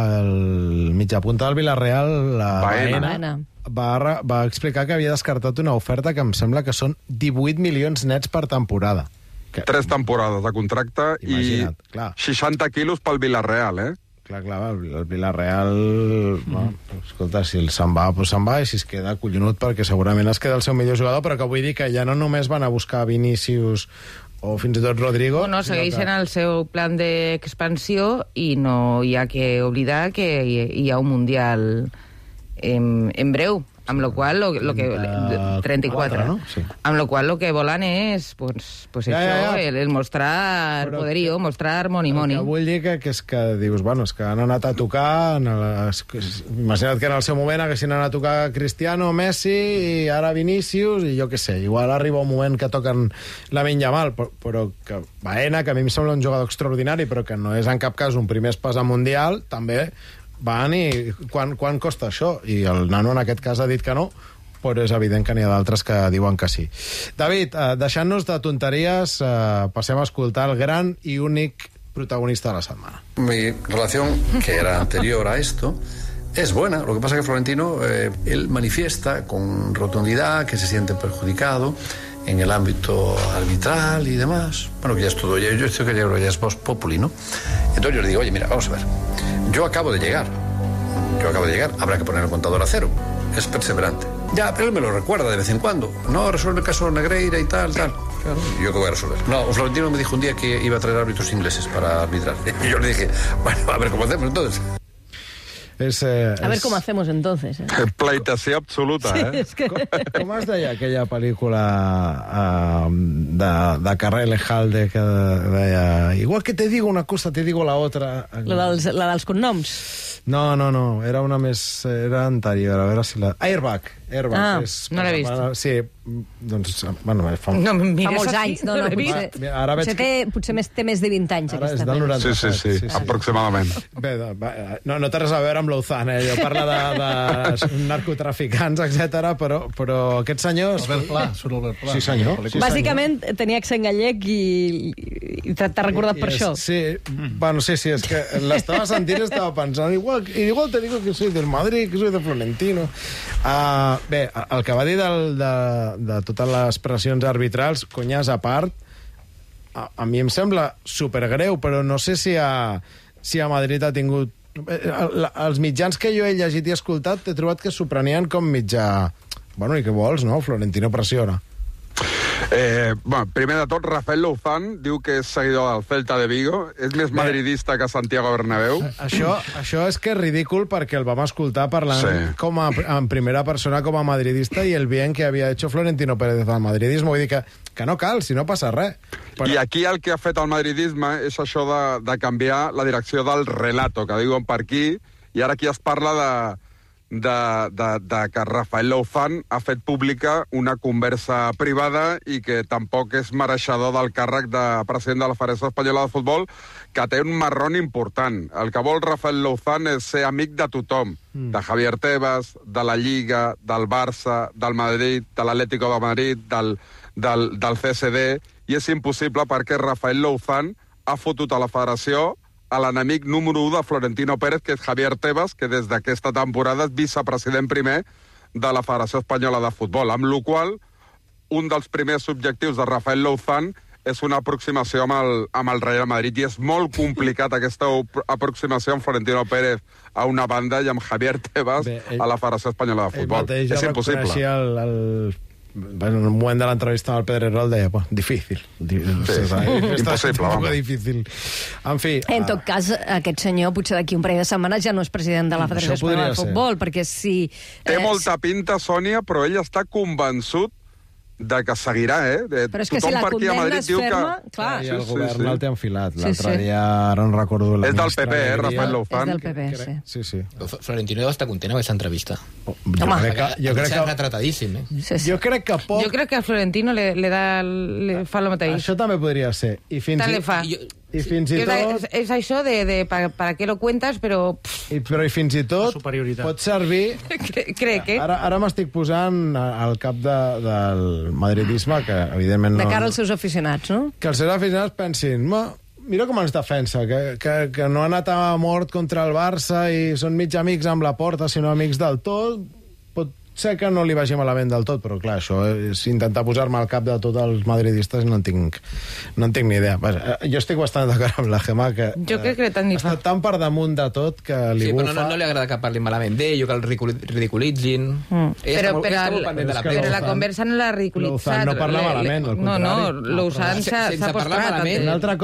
el mitjapunta del Villarreal, la Baena, va explicar que havia descartat una oferta que em sembla que són 18 milions nets per temporada. 3 temporades de contracte. Imagina't, i clar. 60 quilos pel Villarreal, Clar, el Villarreal... escolta, si se'n va, doncs se'n va, i si es queda, collonut, perquè segurament es queda el seu millor jugador, però que vull dir que ja no només van a buscar Vinícius o fins i tot Rodrigo... No, segueixen el seu plan d'expansió i no hi ha que oblidar que hi ha un Mundial en breu, amb la qual lo que 34, no? Sí. Amb la qual lo que volen és pues això, el mostrar poderío, mostrar money. El que vull dir que és que dius, bueno, és que han anat a tocar, imagina't que en el seu moment haguessin anat a tocar Cristiano, Messi, i ara Vinícius, i jo què sé, igual arriba un moment que toquen Lamine Yamal, però que Baena, que a mi em sembla un jugador extraordinari, però que no és en cap cas un primer espasa mundial, també van i... Quan costa això? I el nano en aquest cas ha dit que no, però és evident que n'hi ha d'altres que diuen que sí. David, deixant-nos de tonteries, passem a escoltar el gran i únic protagonista de la setmana. Mi relación, que era anterior a esto, es buena. Lo que pasa es que Florentino, él manifiesta con rotundidad que se siente perjudicado en el ámbito arbitral y demás. Bueno, que ya es todo. Yo estoy que ya es vox populi, ¿no? Entonces yo le digo, oye, mira, vamos a ver. Yo acabo de llegar. Habrá que poner el contador a cero. Es perseverante. Ya, pero él me lo recuerda de vez en cuando. No, resuelve el caso Negreira y tal. Claro, ¿yo qué voy a resolver? No, Florentino me dijo un día que iba a traer árbitros ingleses para arbitrar. Y yo le dije, bueno, a ver cómo hacemos entonces. A ver cómo hacemos entonces. Pleitació absoluta, Com es deia aquella pel·lícula de Carré Lejalde que deia, igual que te digo una cosa, te digo la otra? La dels cognoms? No, era una més... Era anterior, a veure si la... Airbag. No l'he vist. Sí, doncs... Bueno, fa molts anys. No, potser té més de 20 anys. Ara és del 97. Sí, aproximadament. Bé, no té res a veure amb l'Ouzan, jo parla de narcotraficants, etc. però aquest senyor... Albert Pla, surt Albert Pla. Sí, senyor. Bàsicament tenia accent gallec i t'ha recordat per això. Sí, bueno, sí, és que l'estava sentint i estava pensant, igual te digo que soy del Madrid, que soy de Florentino. Bé, el que va dir de totes les pressions arbitrals, conyes a part, a mi em sembla supergreu, però no sé si a Madrid ha tingut... Els mitjans que jo he llegit i escoltat he trobat que s'ho prenien com mitjà... Bueno, i què vols, no? Florentino pressiona. Primer de tot, Rafael Louzán diu que és seguidor del Celta de Vigo. És més madridista que Santiago Bernabéu. Això és que és ridícul, perquè el vam escoltar parlant en primera persona com a madridista i el bien que havia hecho Florentino Pérez al madridisme. Vull dir que no cal, si no passa res. I aquí el que ha fet el madridisme és això de canviar la direcció del relato, que diuen per aquí, i ara aquí es parla de que Rafael Louzán ha fet pública una conversa privada i que tampoc és mereixedor del càrrec de president de la Federació Espanyola de Futbol, que té un marrón important. El que vol Rafael Louzán és ser amic de tothom, de Javier Tebas, de la Lliga, del Barça, del Madrid, de l'Atlético de Madrid, del CSD, i és impossible perquè Rafael Louzán ha fotut a la federació a l'enemic número 1 de Florentino Pérez, que és Javier Tebas, que des d'aquesta temporada és vicepresident primer de la Federació Espanyola de Futbol, amb la qual un dels primers objectius de Rafael Louzán és una aproximació amb el Real Madrid, i és molt complicat aquesta aproximació amb Florentino Pérez a una banda i amb Javier Tebas a la Federació Espanyola de Futbol. És impossible. En un moment de l'entrevista amb el Pedrerol deia, difícil. Impossible, home. Difícil. En fi... En tot cas, aquest senyor, potser d'aquí un parell de setmanes, ja no és president de la Federació Espanyola de Futbol, perquè si... Té molta pinta, Sònia, però ell està convençut de que seguirà, Però és que si la condemna és ferma, clar. I el govern el té enfilat. L'altre dia, ara no recordo... És del PP, Rafael Louzán. És del PP, sí. Sí. Florentino deu estar content amb aquesta entrevista. Jo crec que... S'ha retratadíssim, Jo crec que poc... Jo crec que a Florentino le fa el mateix. Això també podria ser. I fins i tot... És això de para qué lo cuentas, però... Però i fins i tot pot servir... Crec, Ara m'estic posant al cap del madridisme, que evidentment no... De cara als seus aficionats, no? Que els seus aficionats pensin, mira com ens defensa, que no ha anat a mort contra el Barça i són mig amics amb la Porta, sinó amics del tot. Pot ser que no li vagi malament del tot, però clar, això és intentar posar-me al cap de tots els madridistes i no en tinc ni idea. Jo estic bastant d'acord amb la Gemma, que jo crec que està tan per damunt de tot que li bufa. Però no li agrada que parlin malament d'ell o que el ridiculitzin. Però la conversa no l'ha ridiculitzat. No parla malament, al contrari. No, Louzán s'ha postrat. Una altra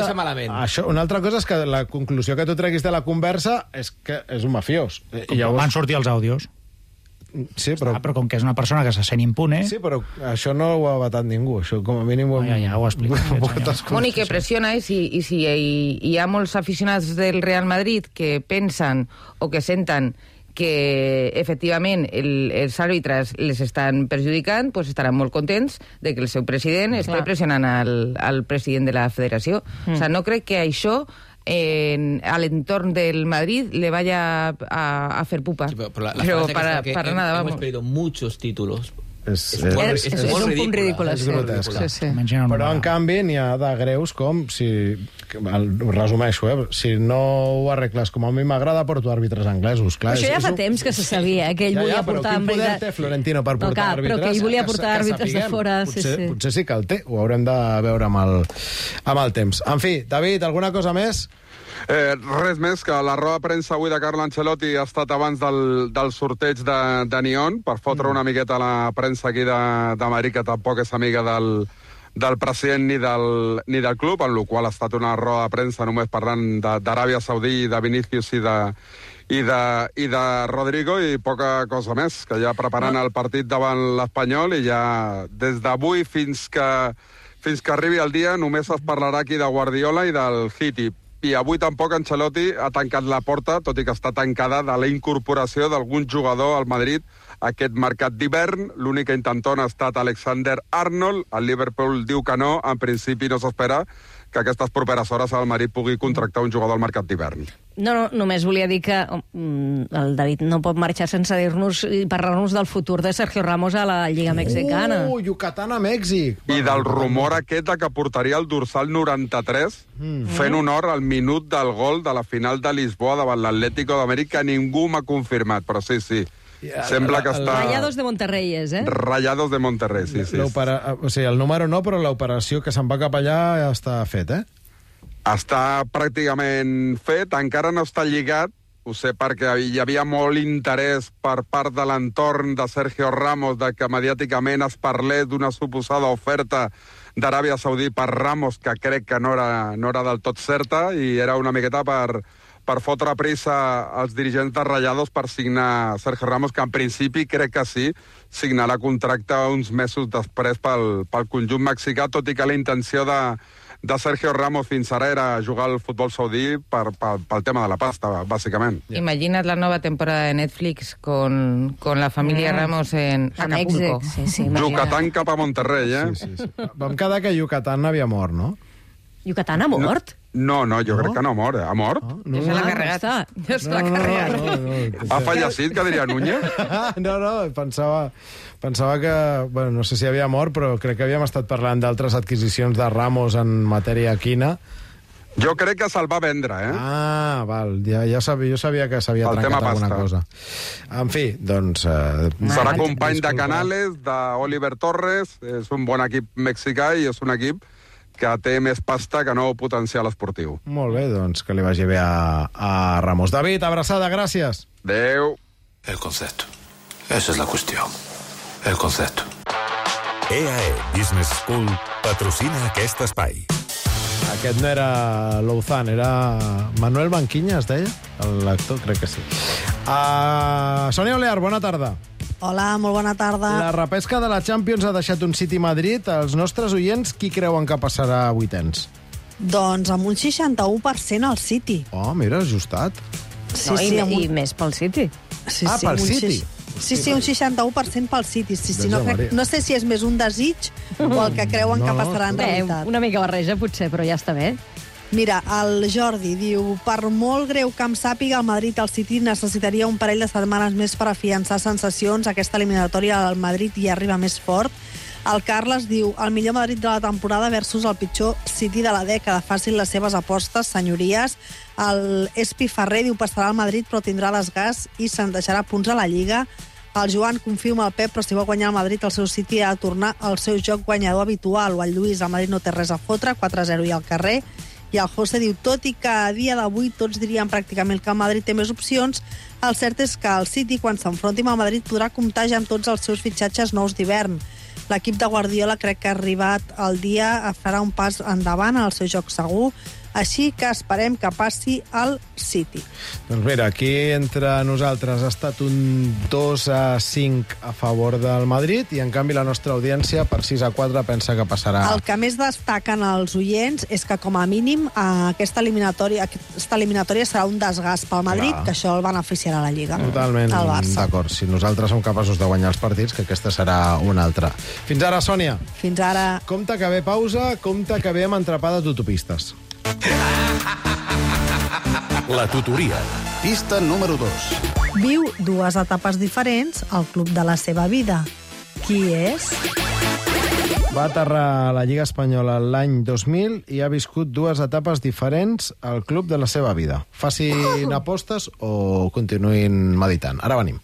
cosa és que la conclusió que tu treguis de la conversa és que és un mafiós. Van sortir els àudios. Sí, però com que és una persona que se sent impune... Sí, però això no ho ha vetat ningú. Això, com a mínim... Ja ho explico. Bueno, i que pressiona, i si hi ha molts aficionats del Real Madrid que pensen o que senten que efectivament els àrbitres les estan perjudicant, pues estaran molt contents de que el seu president estigui pressionant al president de la federació. O sea, no crec que això a l'entorn del Madrid le vaya a hacer pupa. Sí, pero para nada, vamos. Hemos perdido muchos títulos. És un punt ridícul. És grotesc. Però, en canvi, n'hi ha de greus com, ho resumeixo, si no ho arregles com a mi m'agrada, porto àrbitres anglesos. Clar, això ja fa temps que se sabia, que ell volia portar... Però quin poder té Florentino per portar àrbitres? Però que ell volia portar àrbitres de fora. Potser sí que el té, ho haurem de veure amb el temps. En fi, David, alguna cosa més? Res més, que la roda de premsa avui de Carlo Ancelotti ha estat abans del sorteig de Nyon, per fotre una miqueta la premsa aquí de Madrid, que tampoc és amiga del president ni del club, en la qual ha estat una roda de premsa només parlant d'Aràbia Saudí, de Vinícius i de Rodrigo, i poca cosa més, que ja preparant el partit davant l'Espanyol, i ja des d'avui fins que arribi el dia només es parlarà aquí de Guardiola i del City. I avui tampoc Ancelotti ha tancat la porta, tot i que està tancada, de la incorporació d'algun jugador al Madrid aquest mercat d'hivern. L'única intentona ha estat Alexander Arnold. El Liverpool diu que no. En principi no s'espera que aquestes properes hores el Madrid pugui contractar un jugador al mercat d'hivern. No, només volia dir que el David no pot marxar sense dir-nos i parlar-nos del futur de Sergio Ramos a la Lliga Mexicana. Yucatán a Mèxic! I del rumor aquest que portaria el dorsal 93, fent honor al minut del gol de la final de Lisboa davant l'Atlético de Madrid, que ningú m'ha confirmat, però sí. Sembla que està... Rayados de Monterrey, Rayados de Monterrey, sí. O sigui, el número no, però l'operació que se'n va cap allà ja està fet, Està pràcticament fet, encara no està lligat, ho sé perquè hi havia molt interès per part de l'entorn de Sergio Ramos de que mediàticament es parlés d'una suposada oferta d'Aràbia Saudí per Ramos, que crec que no era del tot certa, i era una miqueta per fotre pressa als dirigents de Rayados per signar Sergio Ramos, que en principi crec que sí, signarà contracte uns mesos després pel conjunt mexicà, tot i que la intenció de Sergio Ramos fins ara era jugar al futbol saudí pel tema de la pasta, bàsicament. Imagina't la nova temporada de Netflix con la familia Ramos en Acapulco. Yucatán cap a Monterrey, Sí. Vam quedar que Yucatán havia mort, no? Yucatán ha mort? No, jo crec que no ha mort. Ha mort? Ja se l'ha carregat. Ja se l'ha carregat. Ha fallecit, que diria Núñez? No, pensava que... Bueno, no sé si havia mort, però crec que havíem estat parlant d'altres adquisicions de Ramos en matèria equina. Jo crec que se'l va vendre, eh? Ah, val. Jo sabia que s'havia trencat alguna cosa. En fi, doncs... Serà company de Canales, d'Oliver Torres, és un bon equip mexicà i és un equip que té més pasta que no potencial esportiu. Molt bé, doncs que li vagi bé a Ramos. David, abraçada, gràcies. Adéu. El concepto. Esa es la cuestión. El concepto. EAE Business School patrocina aquest espai. Aquest no era Louzán, era Manuel Banquinya, es deia? L'actor, crec que sí. Sònia Olear, bona tarda. Hola, molt bona tarda. La repesca de la Champions ha deixat un City-Madrid. Els nostres oients, qui creuen que passarà a vuitens? Doncs amb un 61% al City. Oh, mira, ajustat. I més pel City. Pel City. Sí, un 61% pel City. No sé si és més un desig o el que creuen que passarà en realitat. Una mica barreja, potser, però ja està bé. Mira, el Jordi diu: per molt greu que em sàpiga, el Madrid al City necessitaria un parell de setmanes més per afiançar sensacions. Aquesta eliminatòria al Madrid hi arriba més fort. El Carles diu: el millor Madrid de la temporada versus el pitjor City de la dècada. Facin les seves apostes, senyories. El Espi Ferrer diu: passarà al Madrid però tindrà desgast i se'n deixarà punts a la Lliga. El Joan confia en el Pep, però si vol guanyar el Madrid, el seu City ha de tornar al seu joc guanyador habitual. O el Lluís: el Madrid no té res a fotre, 4-0 i al carrer. I el José diu: tot i que a dia d'avui tots dirien pràcticament que el Madrid té més opcions, el cert és que el City, quan s'enfronti amb el Madrid, podrà comptar ja amb tots els seus fitxatges nous d'hivern. L'equip de Guardiola crec que ha arribat el dia, farà un pas endavant al seu joc segur, així que esperem que passi al City. Doncs mira, aquí entre nosaltres ha estat un 2-5 a favor del Madrid i en canvi la nostra audiència per 6-4 pensa que passarà... El que més destaquen els oients és que com a mínim aquesta eliminatòria serà un desgast pel Madrid, que això el beneficiarà a la Lliga. Totalment d'acord. Si nosaltres som capaços de guanyar els partits, que aquesta serà una altra. Fins ara, Sònia. Fins ara. Compte que ve pausa, compte que ve amb entrepà d'autopistes. La tutoria. Pista número 2. Viu dues etapes diferents al club de la seva vida. Qui és? Va aterrar a la Lliga Espanyola l'any 2000 i ha viscut dues etapes diferents al club de la seva vida. Facin apostes o continuïn meditant. Ara venim.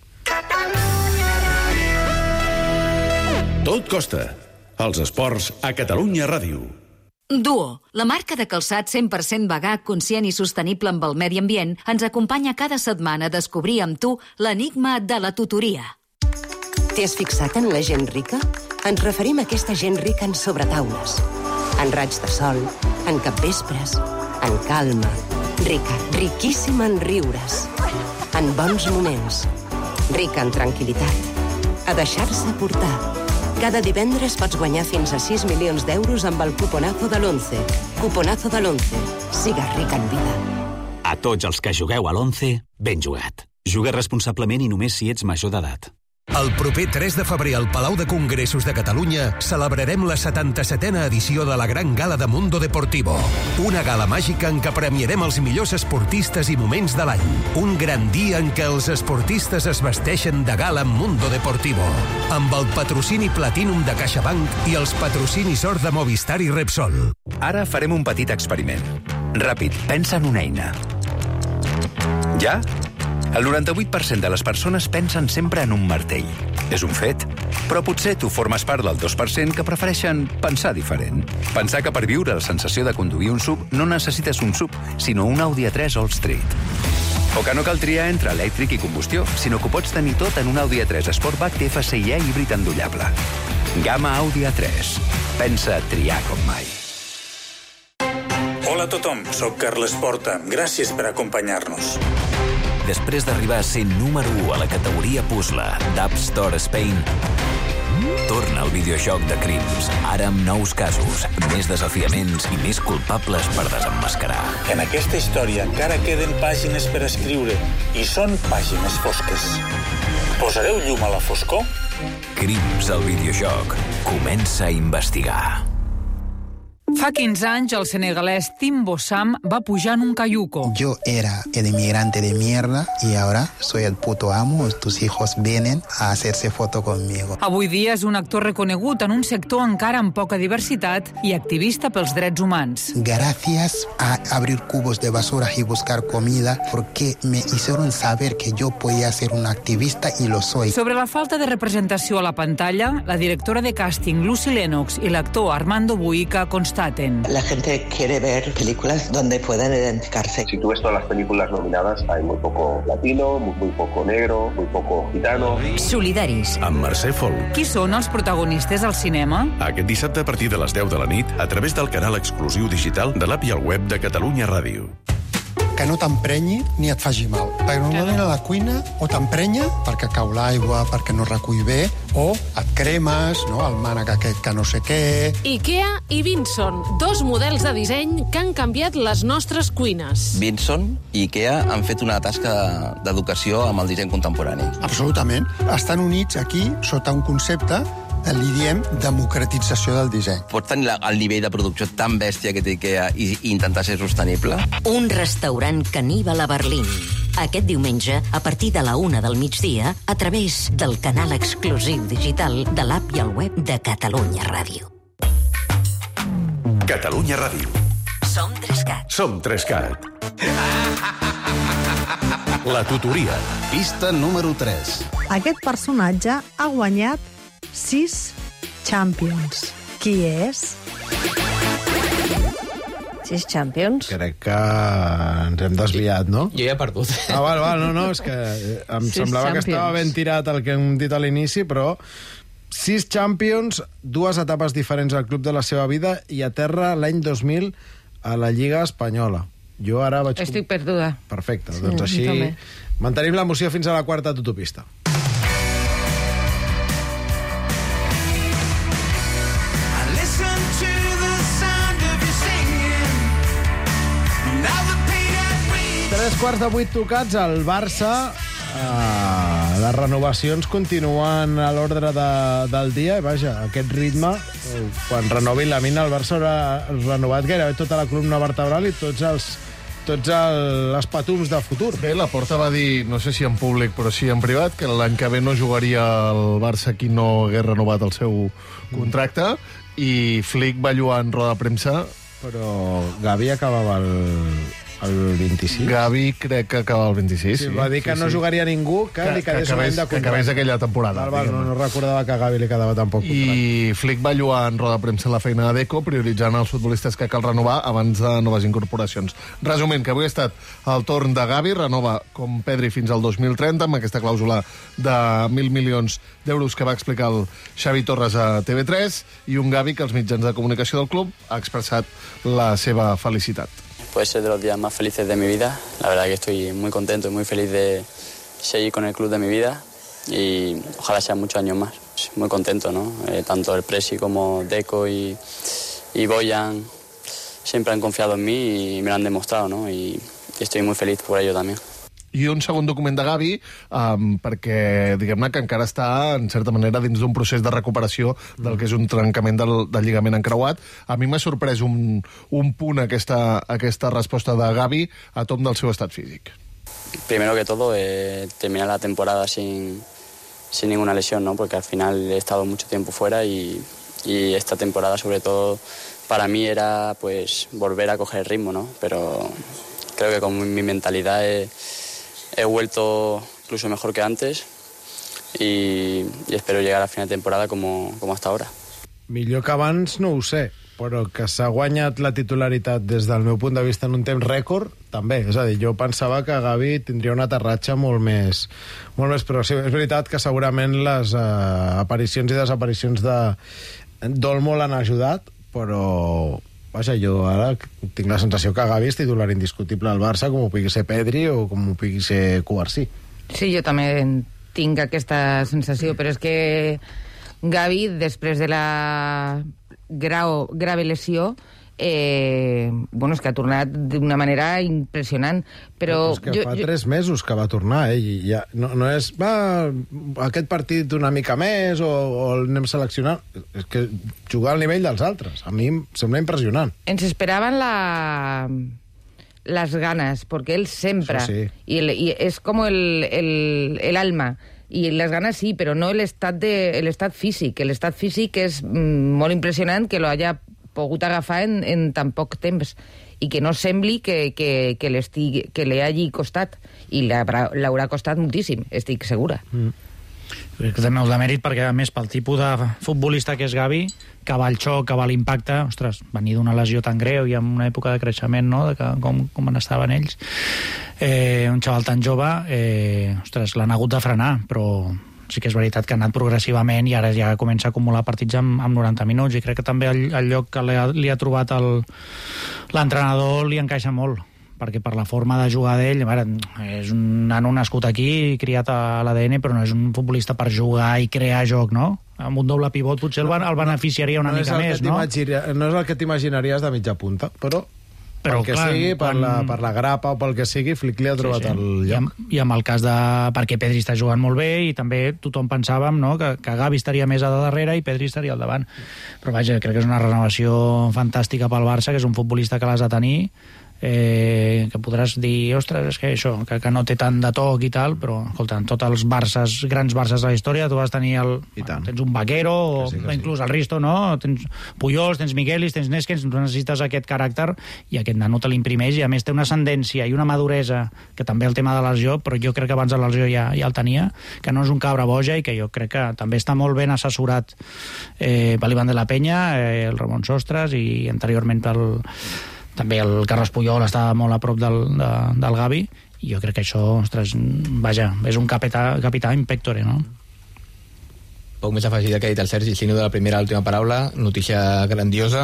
Tot costa. Els esports a Catalunya Ràdio. Duo, la marca de calçat 100% vegà, conscient i sostenible amb el medi ambient, ens acompanya cada setmana a descobrir amb tu l'enigma de la tutoria. T'has fixat en la gent rica? Ens referim a aquesta gent rica en sobretaules, en raig de sol, en capvespres, en calma, rica, riquíssima en riures, en bons moments, rica en tranquil·litat, a deixar-se portar. Cada divendres pots guanyar fins a 6 milions d'euros amb el cuponazo de l'11. Cuponazo de l'11. Sigues ric en vida. A tots els que jugueu a l'11, ben jugat. Juga responsablement i només si ets major d'edat. El proper 3 de febrer al Palau de Congressos de Catalunya celebrarem la 77a edició de la Gran Gala de Mundo Deportivo. Una gala màgica en què premiarem els millors esportistes i moments de l'any. Un gran dia en què els esportistes es vesteixen de gala amb Mundo Deportivo. Amb el patrocini Platinum de CaixaBank i els patrocinis Or de Movistar i Repsol. Ara farem un petit experiment. Ràpid, pensa en una eina. Ja? El 98% de les persones pensen sempre en un martell. És un fet. Però potser tu formes part del 2% que prefereixen pensar diferent. Pensar que per viure la sensació de conduir un SUV no necessites un SUV, sinó un Audi A3 All-Street. O que no cal triar entre elèctric i combustió, sinó que ho pots tenir tot en un Audi A3 Sportback TFSI híbrid endollable. Gamma Audi A3. Pensa triar com mai. Hola a tothom, soc Carles Porta. Gràcies per acompanyar-nos. Després d'arribar a ser número 1 a la categoria Puzzle d'App Store Spain, Torna al videojoc de crims, ara amb nous casos, més desafiaments i més culpables per desemmascarar. En aquesta història encara queden pàgines per escriure, i són pàgines fosques. Posareu llum a la foscor? Crims al videojoc. Comença a investigar. Fa 15 anys, el senegalès Tim Bossam va pujar en un cayuco. Yo era el inmigrante de mierda y ahora soy el puto amo. Tus hijos vienen a hacerse foto conmigo. Avui dia és un actor reconegut en un sector encara amb poca diversitat i activista pels drets humans. Gracias a abrir cubos de basura y buscar comida, porque me hicieron saber que yo podía ser un activista y lo soy. Sobre la falta de representació a la pantalla, la directora de càsting Lucy Lennox i l'actor Armando Buica constaten. La gente quiere ver películas donde puedan identificarse. Si tú ves todas las películas nominadas, hay muy poco latino, muy poco negro, muy poco gitano. Solidaris. Amb Mercè Folk. Qui són els protagonistes al cinema? Aquest dissabte a partir de les 10 de la nit, a través del canal exclusiu digital de l'app i el web de Catalunya Ràdio. Que no t'emprenyi ni et faci mal. Perquè normalment a la cuina o t'emprenya perquè cau l'aigua, perquè no recull bé, o et cremes, no? El mànec aquest que no sé què... IKEA i Vinson, dos models de disseny que han canviat les nostres cuines. Vinson i IKEA han fet una tasca d'educació amb el disseny contemporani. Absolutament. Estan units aquí sota un concepte, li diem democratització del disseny. Pots tenir el nivell de producció tan bèstia que té IKEA i intentar ser sostenible? Un restaurant caníbal a Berlín. Aquest diumenge, a partir de la 1 del migdia, a través del canal exclusiu digital de l'app i el web de Catalunya Ràdio. Catalunya Ràdio. Som 3CAT. Som 3CAT. La tutoria. Pista número 3. Aquest personatge ha guanyat 6 Champions. Qui és? 6 Champions? Crec que ens hem desviat, no? Jo ja he perdut. Val, no, és que em semblava que estava ben tirat el que hem dit a l'inici, però 6 Champions, 2 etapes diferents al club de la seva vida i aterra l'any 2000 a la Lliga Espanyola. Jo ara vaig... Estic perduda. Perfecte, doncs així mantenim l'emoció fins a la quarta d'autopista. Quarts de 8 tocats, el Barça, les renovacions continuen a l'ordre del dia, i vaja, aquest ritme, quan renovin la mina, el Barça haurà renovat gairebé tota la columna vertebral i tots els patums de futur. Bé, Laporta va dir, no sé si en públic, però sí en privat, que l'any que ve no jugaria el Barça qui no hagués renovat el seu contracte, i Flick va lluar en roda de premsa. Però Gavi acabava el 26. Gavi crec que acaba el 26. Sí, va dir que no jugaria ningú que li quedés un any de contracte. Que acabés aquella temporada. No recordava que a Gavi li quedava tampoc contracte. I Flick va lluar en roda de premsa la feina de Deco, prioritzant els futbolistes que cal renovar abans de noves incorporacions. Resumint, que avui ha estat el torn de Gavi, renova com Pedri fins al 2030, amb aquesta clàusula de 1.000 milions d'euros que va explicar el Xavi Torres a TV3, i un Gavi que els mitjans de comunicació del club ha expressat la seva felicitat. Puede ser de los días más felices de mi vida. La verdad que estoy muy contento y muy feliz de seguir con el club de mi vida y ojalá sean muchos años más. Muy contento, ¿no? Tanto el Presi como Deco y Boyan siempre han confiado en mí y me lo han demostrado, ¿no? Y estoy muy feliz por ello también. I un segon document de Gavi, perquè, diguem-ne, que encara està, en certa manera, dins d'un procés de recuperació del que és un trencament del lligament encreuat. A mi m'ha sorprès un punt aquesta resposta de Gavi a tom del seu estat físic. Primero que todo, terminar la temporada sin ninguna lesión, ¿no? Porque al final he estado mucho tiempo fuera y esta temporada, sobre todo, para mí era pues volver a coger el ritmo, ¿no? Pero creo que con mi mentalidad he vuelto incluso mejor que antes y espero llegar a final de temporada como hasta ahora. Millor que abans no ho sé, però que s'ha guanyat la titularitat des del meu punt de vista en un temps rècord, també. És a dir, jo pensava que Gavi tindria un aterratge molt més progressiu. És veritat que segurament les aparicions i desaparicions d'Olmo l'han ajudat, però... Vaja, jo ara tinc la sensació que Gavi és titular indiscutible al Barça, com ho pugui ser Pedri o com ho pugui ser Cubarsí. Sí, jo també tinc aquesta sensació, però és que Gavi, després de la grave lesió, bueno, és que ha tornat d'una manera impressionant, però... És que fa 3 mesos que va tornar, i ja no és... Va, aquest partit una mica més, o el anem seleccionant... És que jugar al nivell dels altres, a mi em sembla impressionant. Ens esperaven las ganas, porque él sembra, sí. y es como el alma. I les ganes sí, però no l'estat físic. L'estat físic és molt impressionant que lo haya pogut agafar en tan poc temps i que no sembli que li hagi costat. I l'haurà costat moltíssim, estic segura. Crec que també us demèrit perquè, a més, pel tipus de futbolista que és Gavi, que va el xoc, que va l'impacte, ostres, venir d'una lesió tan greu i en una època de creixement, no?, de com en estaven ells, un xaval tan jove, ostres, l'han hagut de frenar, però sí que és veritat que ha anat progressivament i ara ja comença a acumular partits amb 90 minuts, i crec que també el lloc que li ha trobat l'entrenador li encaixa molt, perquè per la forma de jugar d'ell, és un nano nascut aquí, criat a l'ADN, però no és un futbolista per jugar i crear joc, no? Amb un doble pivot potser el beneficiaria una mica més, no? No és el que t'imaginaries de mitja punta, però pel que sigui, per la grapa o pel que sigui, Flick li ha trobat el lloc. I amb el cas de... perquè Pedri està jugant molt bé i també tothom pensàvem, no?, que Gavi estaria més a darrere i Pedri estaria al davant. Però vaja, crec que és una renovació fantàstica pel Barça, que és un futbolista que l'has de tenir, que podràs dir, ostres, és que això, que no té tant de toc i tal, però, escolta, en tots els grans Barças de la història, tu vas tenir tens un Vaquero, o inclús el Risto, no? Tens Pujols, tens Miguelis, tens Neskens, necessites aquest caràcter, i aquest nano te l'imprimeix, i a més té una ascendència i una maduresa, que també el tema de la lesió, però jo crec que abans de la lesió ja el tenia, que no és un cabra boja, i que jo crec que també està molt ben assessorat per l'Ivan de la Penya, el Ramon Sostres, i anteriorment també el Carles Puyol estava molt a prop del Gavi, i jo crec que això, ostres, vaja, és un capità in pectore, no? Poc més afegida que ha dit el Sergi, sinó de la primera a l'última paraula, notícia grandiosa,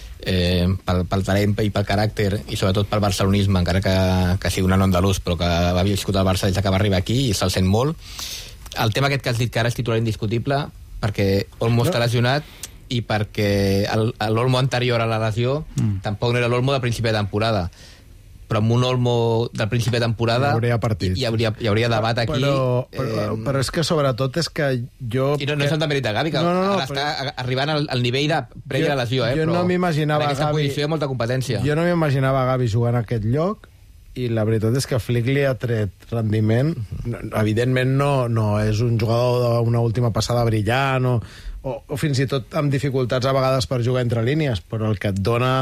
pel talent i pel caràcter, i sobretot pel barcelonisme, encara que sigui un nano andalús, però que va viscut al Barça des que va arribar aquí i se'l sent molt. El tema aquest que has dit que ara és titular indiscutible, perquè Olmo està lesionat, i perquè l'Olmo anterior a la lesió tampoc no era l'Olmo del principi de temporada, però amb un Olmo del principi de temporada hi hauria debat aquí, però és que sobretot és que jo... I no és el de mèrit de Gavi, que està arribant al nivell previ a la lesió, jo no m'imaginava en aquesta posició hi ha molta competència. Jo no m'imaginava Gavi jugant a aquest lloc, i la veritat és que Flick li ha tret rendiment. Evidentment no és un jugador d'una última passada brillant o fins i tot amb dificultats a vegades per jugar entre línies, però el que et dona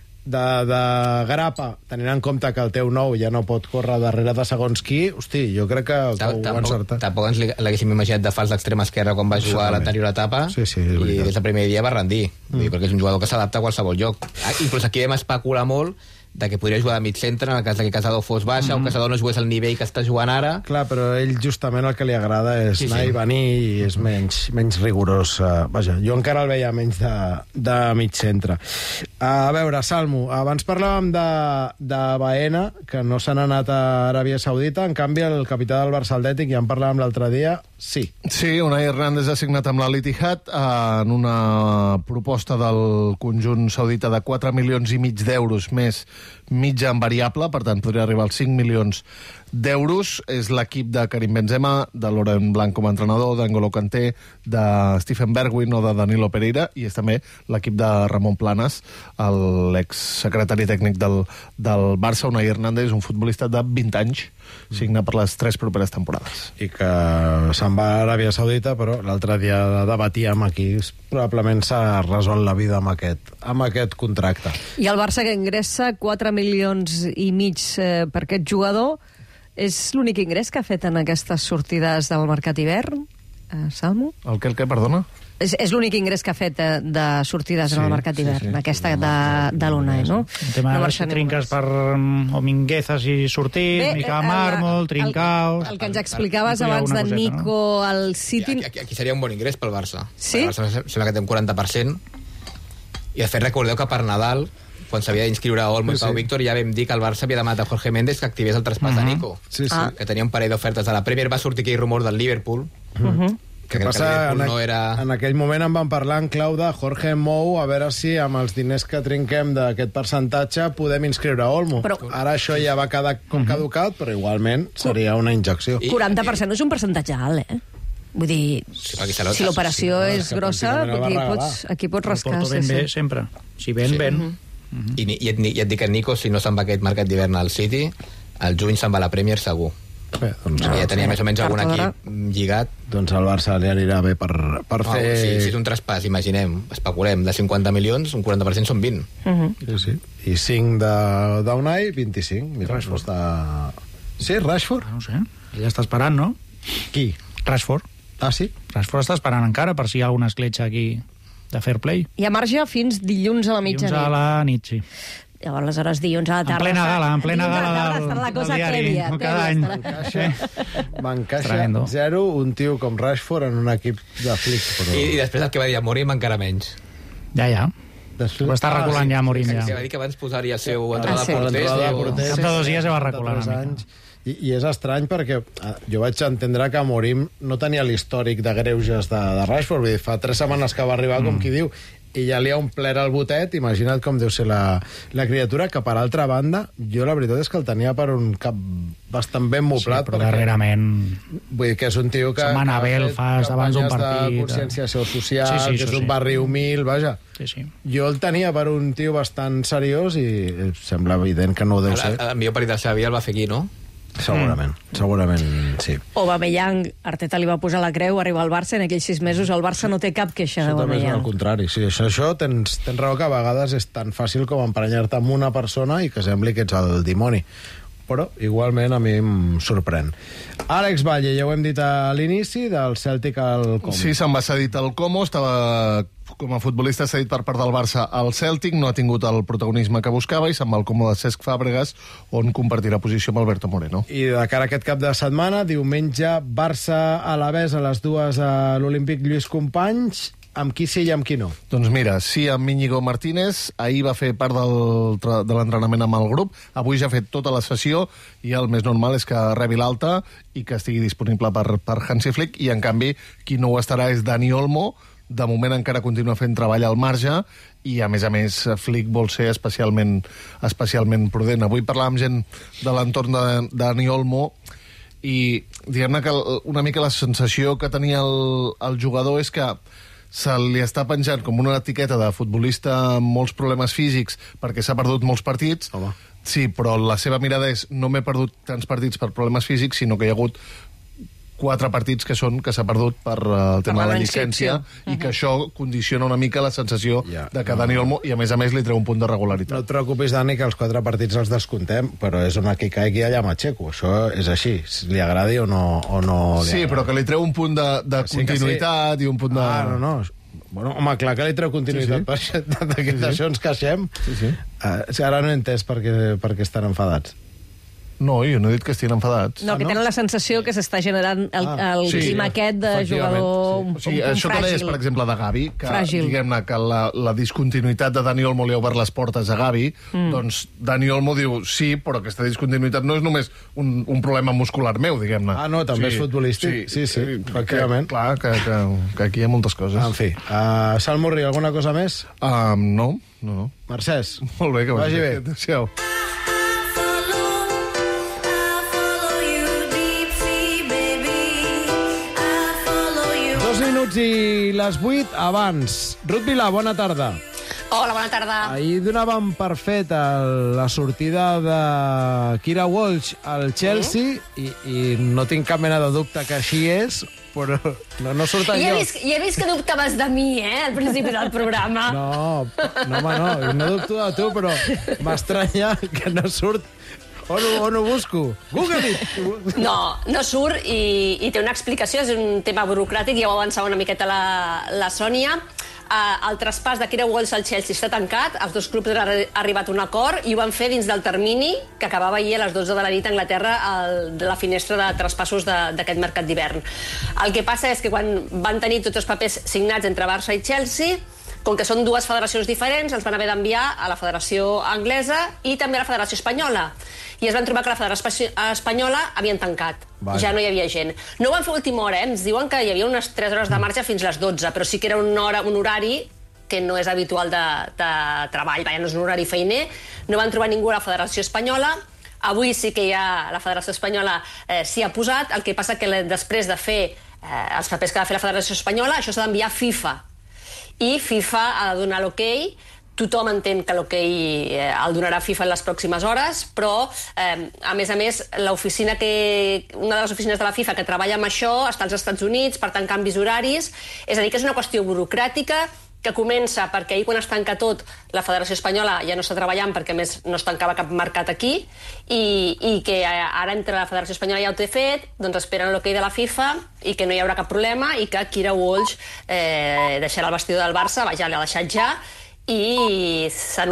de grapa, tenint en compte que el teu nou ja no pot córrer darrere de segons qui, hosti, jo crec que ho ha encertat. Tampoc ens l'haguéssim imaginat de fals d'extrema esquerra quan va jugar a l'anterior etapa, i des del primer dia va rendir, perquè és un jugador que s'adapta a qualsevol lloc. Inclús aquí vam especular molt de que podria jugar de mig centre en el cas que Casado fos baixa o Casado no jugués al nivell que està jugant ara. Clar, però ell justament el que li agrada és anar i venir, i és menys rigorós. Vaja, jo encara el veia menys de mig centre. A veure, Salmo, abans parlàvem de Baena, que no s'han anat a Aràbia Saudita, en canvi el capità del Barça Atlètic, ja en parlàvem l'altre dia, sí. Sí, Unai Hernández ha signat amb l'Al-Ittihad en una proposta del conjunt saudita de 4,5 milions d'euros més mitja en variable, per tant podria arribar als 5 milions d'euros. És l'equip de Karim Benzema, de Laurent Blanc com a entrenador, d'Angolo Kanté, de Stephen Bergwijn o de Danilo Pereira, i és també l'equip de Ramon Planas, l'exsecretari tècnic del Barça. Unai Hernández és un futbolista de 20 anys, signa per les 3 properes temporades. I que se'n va a Aràbia Saudita, però l'altre dia debatíem aquí, probablement s'ha resolt la vida amb aquest contracte. I el Barça, que ingressa 4,5 milions per aquest jugador, és l'únic ingrés que ha fet en aquestes sortides del mercat hivern, Salmo? El que, perdona? És l'únic ingrés que ha fet de sortides en el mercat hivern, aquesta de l'Unai, no? El tema de les trinques per Minguezas i sortir, Mica Mármol, Trincao... El que ens explicaves abans de Nico al City... Aquí seria un bon ingrés pel Barça. Sí? El Barça sembla que té un 40%, i de fet recordeu que per Nadal, quan s'havia d'inscriure Olmo i Pau Víctor, ja vam dir que el Barça havia demanat a Jorge Méndez que activés el traspàs de Nico, que tenia un parell d'ofertes de la Premier. Va sortir aquell rumor del Liverpool, Què passa? En aquell moment en van parlar en clau de Jorge Mou, a veure si amb els diners que trinquem d'aquest percentatge podem inscriure Olmo. Ara això ja va quedar com caducat, però igualment seria una injecció. 40% no és un percentatge alt, Vull dir, si l'operació és grossa, aquí pots rascar. Porto ben bé, sempre. Si ven, ven. I et dic que Nico, si no se'n va aquest mercat d'hivern al City, al juny se'n va a la Premier segur. Ja tenia més o menys algun equip lligat. Doncs al Barça li anirà bé per fer... Si és un traspàs, imaginem, especulem, de 50 milions, un 40% són 20. Sí. I 5 d'Unai, 25. Rashford està... Sí, Rashford? No sé, ell està esperant, no? Qui? Rashford. Ah, sí? Rashford està esperant encara per si hi ha alguna escletxa aquí de fair play. Hi ha marge fins dilluns a la mitjanit. Dilluns a la nit, sí. Llavors, aleshores, dilluns a la tarda... En plena gala del diari, cada any. M'encaixa 0 un tio com Rashford en un equip de Flick. I després el que va dir a Morim encara menys. Ja. Ho està reculant ja Morim. Que va dir que abans posaria el seu entrenador de porters. Cap de 2 dies ja va reculant una mica. I és estrany perquè jo vaig entendre que Morim no tenia l'històric de greuges de Rashford. Vull dir, fa 3 setmanes que va arribar, com qui diu, i ja li ha omplert el botet. Imagina't com deu ser la criatura, que per altra banda, jo la veritat és que el tenia per un cap bastant ben moblat. Sí, però darrerament... Vull dir que és un tio que... Setmana Belfast, abans d'un partit... de conscienciació social, que és un barri humil, vaja. Sí. Jo el tenia per un tio bastant seriós i sembla evident que no ho deu ser. El millor partit del Xavi el va fer aquí, no? Segurament, sí. Aubameyang, Arteta li va posar la creu, arriba al Barça, en aquells 6 mesos el Barça no té cap queixa d'Aubameyang. Això també és al contrari, sí. Això tens raó que a vegades és tan fàcil com emprenyar-te amb una persona i que sembli que ets el dimoni. Però, igualment, a mi em sorprèn. Àlex Valle, ja ho hem dit a l'inici, del Celtic al Como. Sí, se'n va cedit al Como, estava com a futbolista cedit per part del Barça al Celtic, no ha tingut el protagonisme que buscava i se'n va al Como de Cesc Fàbregas, on compartirà posició amb Alberto Moreno. I de cara a aquest cap de setmana, diumenge, Barça-Alavés a les 2 a l'Olímpic Lluís Companys. Amb qui sí i amb qui no? Doncs mira, sí amb Íñigo Martínez, ahir va fer part de l'entrenament amb el grup, avui ja ha fet tota la sessió i el més normal és que rebi l'alta i que estigui disponible per Hansi Flick, i en canvi qui no ho estarà és Dani Olmo. De moment encara continua fent treball al marge i, a més, Flick vol ser especialment prudent. Avui parlàvem gent de l'entorn de Dani Olmo i diguem-ne que una mica la sensació que tenia el jugador és que se li està penjant com una etiqueta de futbolista amb molts problemes físics perquè s'ha perdut molts partits. Home. Sí, però la seva mirada és no m'he perdut tants partits per problemes físics, sinó que hi ha hagut 4 partits que s'ha perdut per el tema de la llicència i que això condiciona una mica la sensació de que Dani Olmo, i a més li treu un punt de regularitat. No et preocupis, Dani, que els 4 partits els descontem, però és una que caigui allà a Macheco. Això és així, li agradi o no sí, però que li treu un punt de continuïtat i un punt de... No. Bueno, home, clar que li treu continuïtat, d'això ens queixem. Ara no he entès per què estan enfadats. No, jo no he dit que estiguin enfadats. No, que tenen la sensació que s'està generant el clima aquest de jugador un fràgil. Això que deies, per exemple, de Gavi, que diguem-ne que la discontinuïtat de Dani Olmo li ha obert les portes a Gavi, doncs Dani Olmo diu sí, però aquesta discontinuïtat no és només un problema muscular meu, diguem-ne. Ah, no, també és futbolístic. Sí, efectivament. Clar, que aquí hi ha moltes coses. En fi, Salmurri, alguna cosa més? No. Mercès. Molt bé, que vagi bé. Adéu-siau. 2 minuts i les 8 abans. Ruth Vilà, bona tarda. Hola, bona tarda. Ahir donàvem per fet la sortida de Kira Walsh al Chelsea i no tinc cap mena de dubte que així és, però no surt enlloc. Ja he vist que dubtaves de mi, al principi del programa. No dubto de tu, però m'estranya que no surt. On ho busco? Google it! No surt i té una explicació, és un tema burocràtic, ja ho avançava una miqueta la Sònia. El traspàs de Kira Walsh al Chelsea està tancat, els dos clubs han arribat a un acord i ho van fer dins del termini que acabava ahir a les 12 de la nit a Anglaterra, de la finestra de traspassos d'aquest mercat d'hivern. El que passa és que quan van tenir tots els papers signats entre Barça i Chelsea, Com que són dues federacions diferents, els van haver d'enviar a la Federació Anglesa i també a la Federació Espanyola. I es van trobar que la Federació Espanyola havien tancat. Ja no hi havia gent. No ho van fer a última hora, ens diuen que hi havia unes 3 hores de marxa fins les 12, però sí que era un horari que no és habitual de treball, no és un horari feiner. No van trobar ningú a la Federació Espanyola. Avui sí que la Federació Espanyola s'hi ha posat, el que passa que després de fer els papers que ha de fer la Federació Espanyola, això s'ha d'enviar a FIFA. I FIFA ha de donar l'okei. Tothom entén que l'okei el donarà FIFA en les pròximes hores, però, a més, una de les oficines de la FIFA que treballa amb això està als Estats Units, per tant, canvis horaris. És a dir, que és una qüestió burocràtica que comença perquè ahir quan es tanca tot la Federació Espanyola ja no està treballant perquè a més no es tancava cap mercat aquí i que ara entre la Federació Espanyola ja ho té fet, doncs esperen l'okei de la FIFA i que no hi haurà cap problema i que Kira Walsh deixarà el vestidor del Barça, ja l'ha deixat ja, i